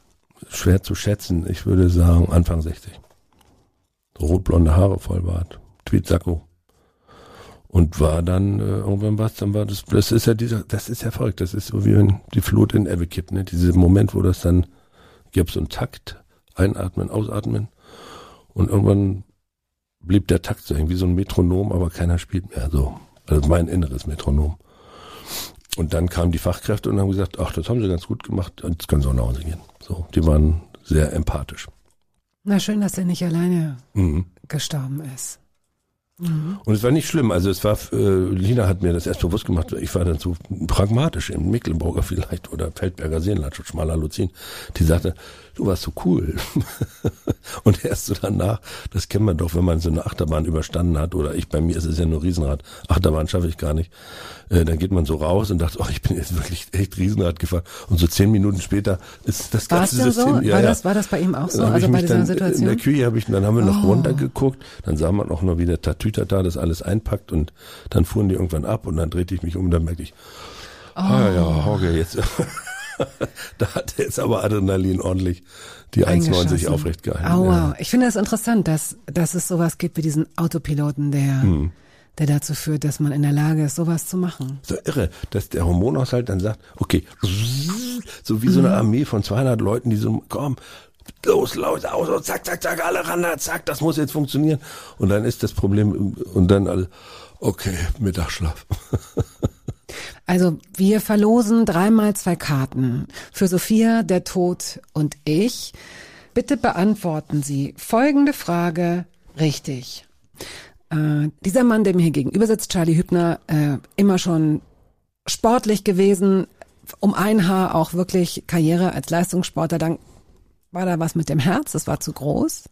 Schwer zu schätzen. Ich würde sagen Anfang sechzig. Rotblonde Haare, Vollbart, Tweetsacko. Und war dann äh, irgendwann was, dann war das. Das ist ja dieser, das ist ja verrückt. Das ist so wie wenn die Flut in Ebbe kippt, ne? Dieser Moment, wo das dann gibt so einen Takt, einatmen, ausatmen und irgendwann blieb der Takt so irgendwie so ein Metronom, aber keiner spielt mehr so. Also mein inneres Metronom. Und dann kamen die Fachkräfte und haben gesagt, ach, das haben sie ganz gut gemacht, jetzt können sie auch nach Hause gehen. So, die waren sehr empathisch. Na schön, dass er nicht alleine mhm. gestorben ist. Mhm. Und es war nicht schlimm, also es war, äh, Lina hat mir das erst bewusst gemacht, ich war dann so pragmatisch, im Mecklenburger vielleicht oder Feldberger Seenland, Schmaler Luzin, die sagte, du warst so cool. Und erst so danach, das kennt man doch, wenn man so eine Achterbahn überstanden hat, oder ich, bei mir ist es ja nur Riesenrad, Achterbahn schaffe ich gar nicht, äh, dann geht man so raus und dachte, oh, ich bin jetzt wirklich echt Riesenrad gefahren und so zehn Minuten später ist das ganze System. So? Ja, war, ja. Das, war das bei ihm auch so, also bei dieser Situation? In der Küche habe ich, dann haben wir noch oh. runtergeguckt, dann sah man auch noch wieder Tatütata, das alles einpackt und dann fuhren die irgendwann ab und dann drehte ich mich um und dann merkte ich, oh. ah ja, okay, jetzt, da hat jetzt aber Adrenalin ordentlich die eins neunzig aufrecht gehalten. Oh, wow. Ja. Ich finde es interessant, dass, dass es sowas gibt wie diesen Autopiloten, der, hm. der dazu führt, dass man in der Lage ist, sowas zu machen. So irre, dass der Hormonhaushalt dann sagt, okay, so wie so eine Armee von zweihundert Leuten, die so, komm, los, los, aus, zack, zack, zack, alle ran, zack, das muss jetzt funktionieren. Und dann ist das Problem, und dann alle, okay, Mittagsschlaf. Also wir verlosen dreimal zwei Karten für Sophia, der Tod und ich. Bitte beantworten Sie folgende Frage richtig. Äh, dieser Mann, der mir hier gegenüber sitzt, Charlie Hübner, äh, immer schon sportlich gewesen, um ein Haar auch wirklich Karriere als Leistungssportler, dann war da was mit dem Herz, das war zu groß.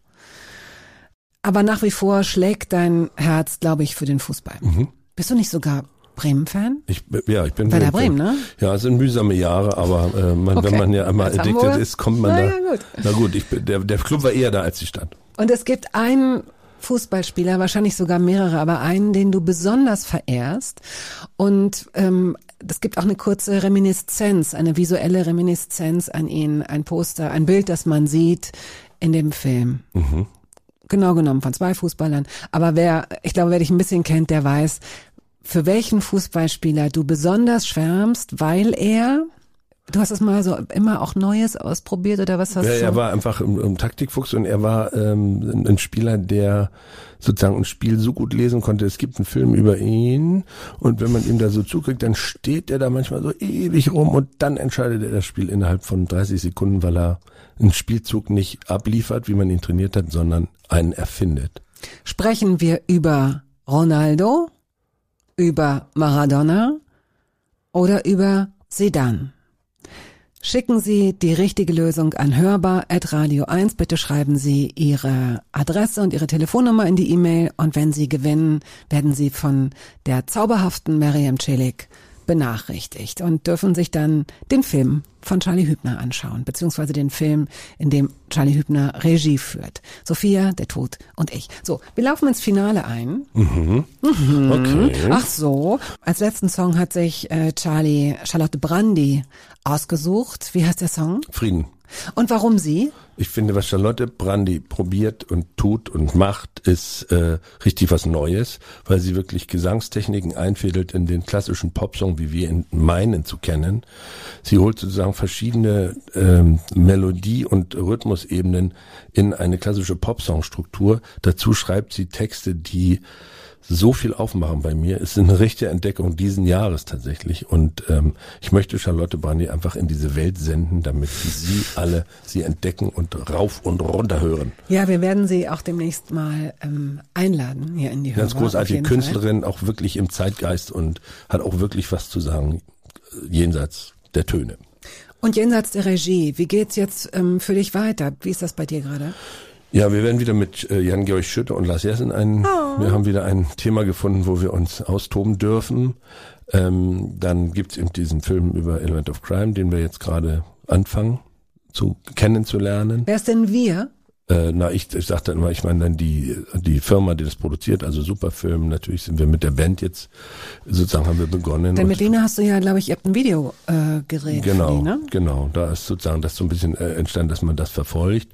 Aber nach wie vor schlägt dein Herz, glaube ich, für den Fußball. Mhm. Bist du nicht sogar Bremen-Fan? Ich, ja, ich bin Werder Bremen, ne? Ja, es sind mühsame Jahre, aber äh, man, okay. wenn man ja einmal Als addicted ist, kommt man na, da. Ja, gut. Na gut, ich, der, der Club war eher da als die Stadt. Und es gibt einen Fußballspieler, wahrscheinlich sogar mehrere, aber einen, den du besonders verehrst. Und ähm, es gibt auch eine kurze Reminiszenz, eine visuelle Reminiszenz an ihn, ein Poster, ein Bild, das man sieht in dem Film. Mhm. Genau genommen von zwei Fußballern. Aber wer, ich glaube, wer dich ein bisschen kennt, der weiß, für welchen Fußballspieler du besonders schwärmst, weil er, du hast es mal so immer auch Neues ausprobiert oder was hast ja, du? Er war einfach ein, ein Taktikfuchs und er war ähm, ein Spieler, der sozusagen ein Spiel so gut lesen konnte. Es gibt einen Film über ihn und wenn man ihm da so zukriegt, dann steht er da manchmal so ewig rum und dann entscheidet er das Spiel innerhalb von dreißig Sekunden, weil er einen Spielzug nicht abliefert, wie man ihn trainiert hat, sondern einen erfindet. Sprechen wir über Ronaldo, über Maradona oder über Zidane? Schicken Sie die richtige Lösung an hörbar at radio eins. Bitte schreiben Sie Ihre Adresse und Ihre Telefonnummer in die E-Mail und wenn Sie gewinnen, werden Sie von der zauberhaften Meriam Celik benachrichtigt und dürfen sich dann den Film von Charlie Hübner anschauen, beziehungsweise den Film, in dem Charlie Hübner Regie führt. Sophia, der Tod und ich. So, wir laufen ins Finale ein. Mhm. Mhm. Okay. Ach so, als letzten Song hat sich äh, Charlie Charlotte Brandy ausgesucht. Wie heißt der Song? Frieden. Und warum sie? Ich finde, was Charlotte Brandy probiert und tut und macht, ist äh, richtig was Neues, weil sie wirklich Gesangstechniken einfädelt in den klassischen Popsong, wie wir ihn meinen zu kennen. Sie holt sozusagen verschiedene ähm, Melodie- und Rhythmusebenen in eine klassische Popsong-Struktur. Dazu schreibt sie Texte, die so viel aufmachen bei mir. Es ist eine richtige Entdeckung diesen Jahres tatsächlich und ähm, ich möchte Charlotte Brandy einfach in diese Welt senden, damit Sie alle sie entdecken und rauf und runter hören. Ja, wir werden sie auch demnächst mal ähm, einladen hier in die Hörer. Ganz großartige Künstlerin, auch wirklich im Zeitgeist und hat auch wirklich was zu sagen jenseits der Töne. Und jenseits der Regie, wie geht's jetzt ähm, für dich weiter? Wie ist das bei dir gerade? Ja, wir werden wieder mit äh, Jan-Georg Schütte und Lars Jessen ein, oh. wir haben wieder ein Thema gefunden, wo wir uns austoben dürfen. Ähm, dann gibt's eben diesen Film über Element of Crime, den wir jetzt gerade anfangen zu kennenzulernen. Wer ist denn wir? Äh, na, ich, ich sagte immer, ich meine dann die die Firma, die das produziert, also Superfilm. Natürlich sind wir mit der Band jetzt, sozusagen haben wir begonnen. Denn mit denen hast du ja, glaube ich, ihr habt ein Video äh, gedreht. Genau, für die, ne? genau. Da ist sozusagen das so ein bisschen äh, entstanden, dass man das verfolgt.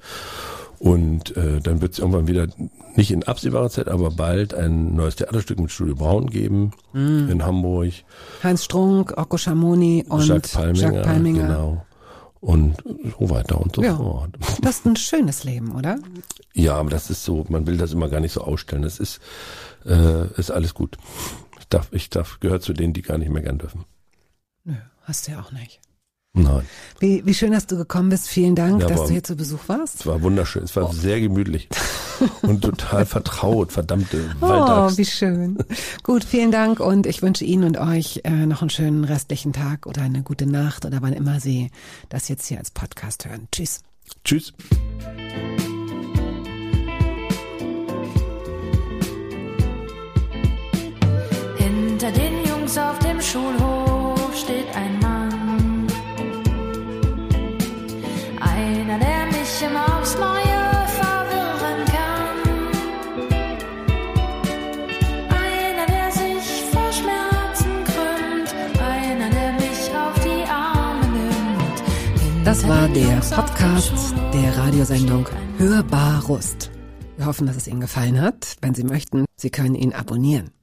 Und äh, dann wird es irgendwann wieder, nicht in absehbarer Zeit, aber bald ein neues Theaterstück mit Studio Braun geben mm. in Hamburg. Heinz Strunk, Occo Schamoni und Jacques Palminger, Jacques Palminger. Genau. Und so weiter und so ja, fort. Das ist ein schönes Leben, oder? Ja, aber das ist so, man will das immer gar nicht so ausstellen. Das ist, äh, ist alles gut. Ich darf, ich darf, gehört zu denen, die gar nicht mehr gern dürfen. Nö, hast du ja auch nicht. Nein. Wie, wie schön, dass du gekommen bist. Vielen Dank, ja, dass war, du hier zu Besuch warst. Es war wunderschön. Es war oh. sehr gemütlich und total vertraut. Verdammte Oh, Waldaxt. wie schön. Gut, vielen Dank und ich wünsche Ihnen und euch äh, noch einen schönen restlichen Tag oder eine gute Nacht oder wann immer Sie das jetzt hier als Podcast hören. Tschüss. Tschüss. Hinter den Jungs auf dem Schulhof steht ein Mann. Einer, der mich immer aufs Neue verwirren kann. Einer, der sich vor Schmerzen krümmt. Einer, der mich auf die Arme nimmt. Das war der Podcast der Radiosendung Hörbar Rust. Wir hoffen, dass es Ihnen gefallen hat. Wenn Sie möchten, Sie können ihn abonnieren.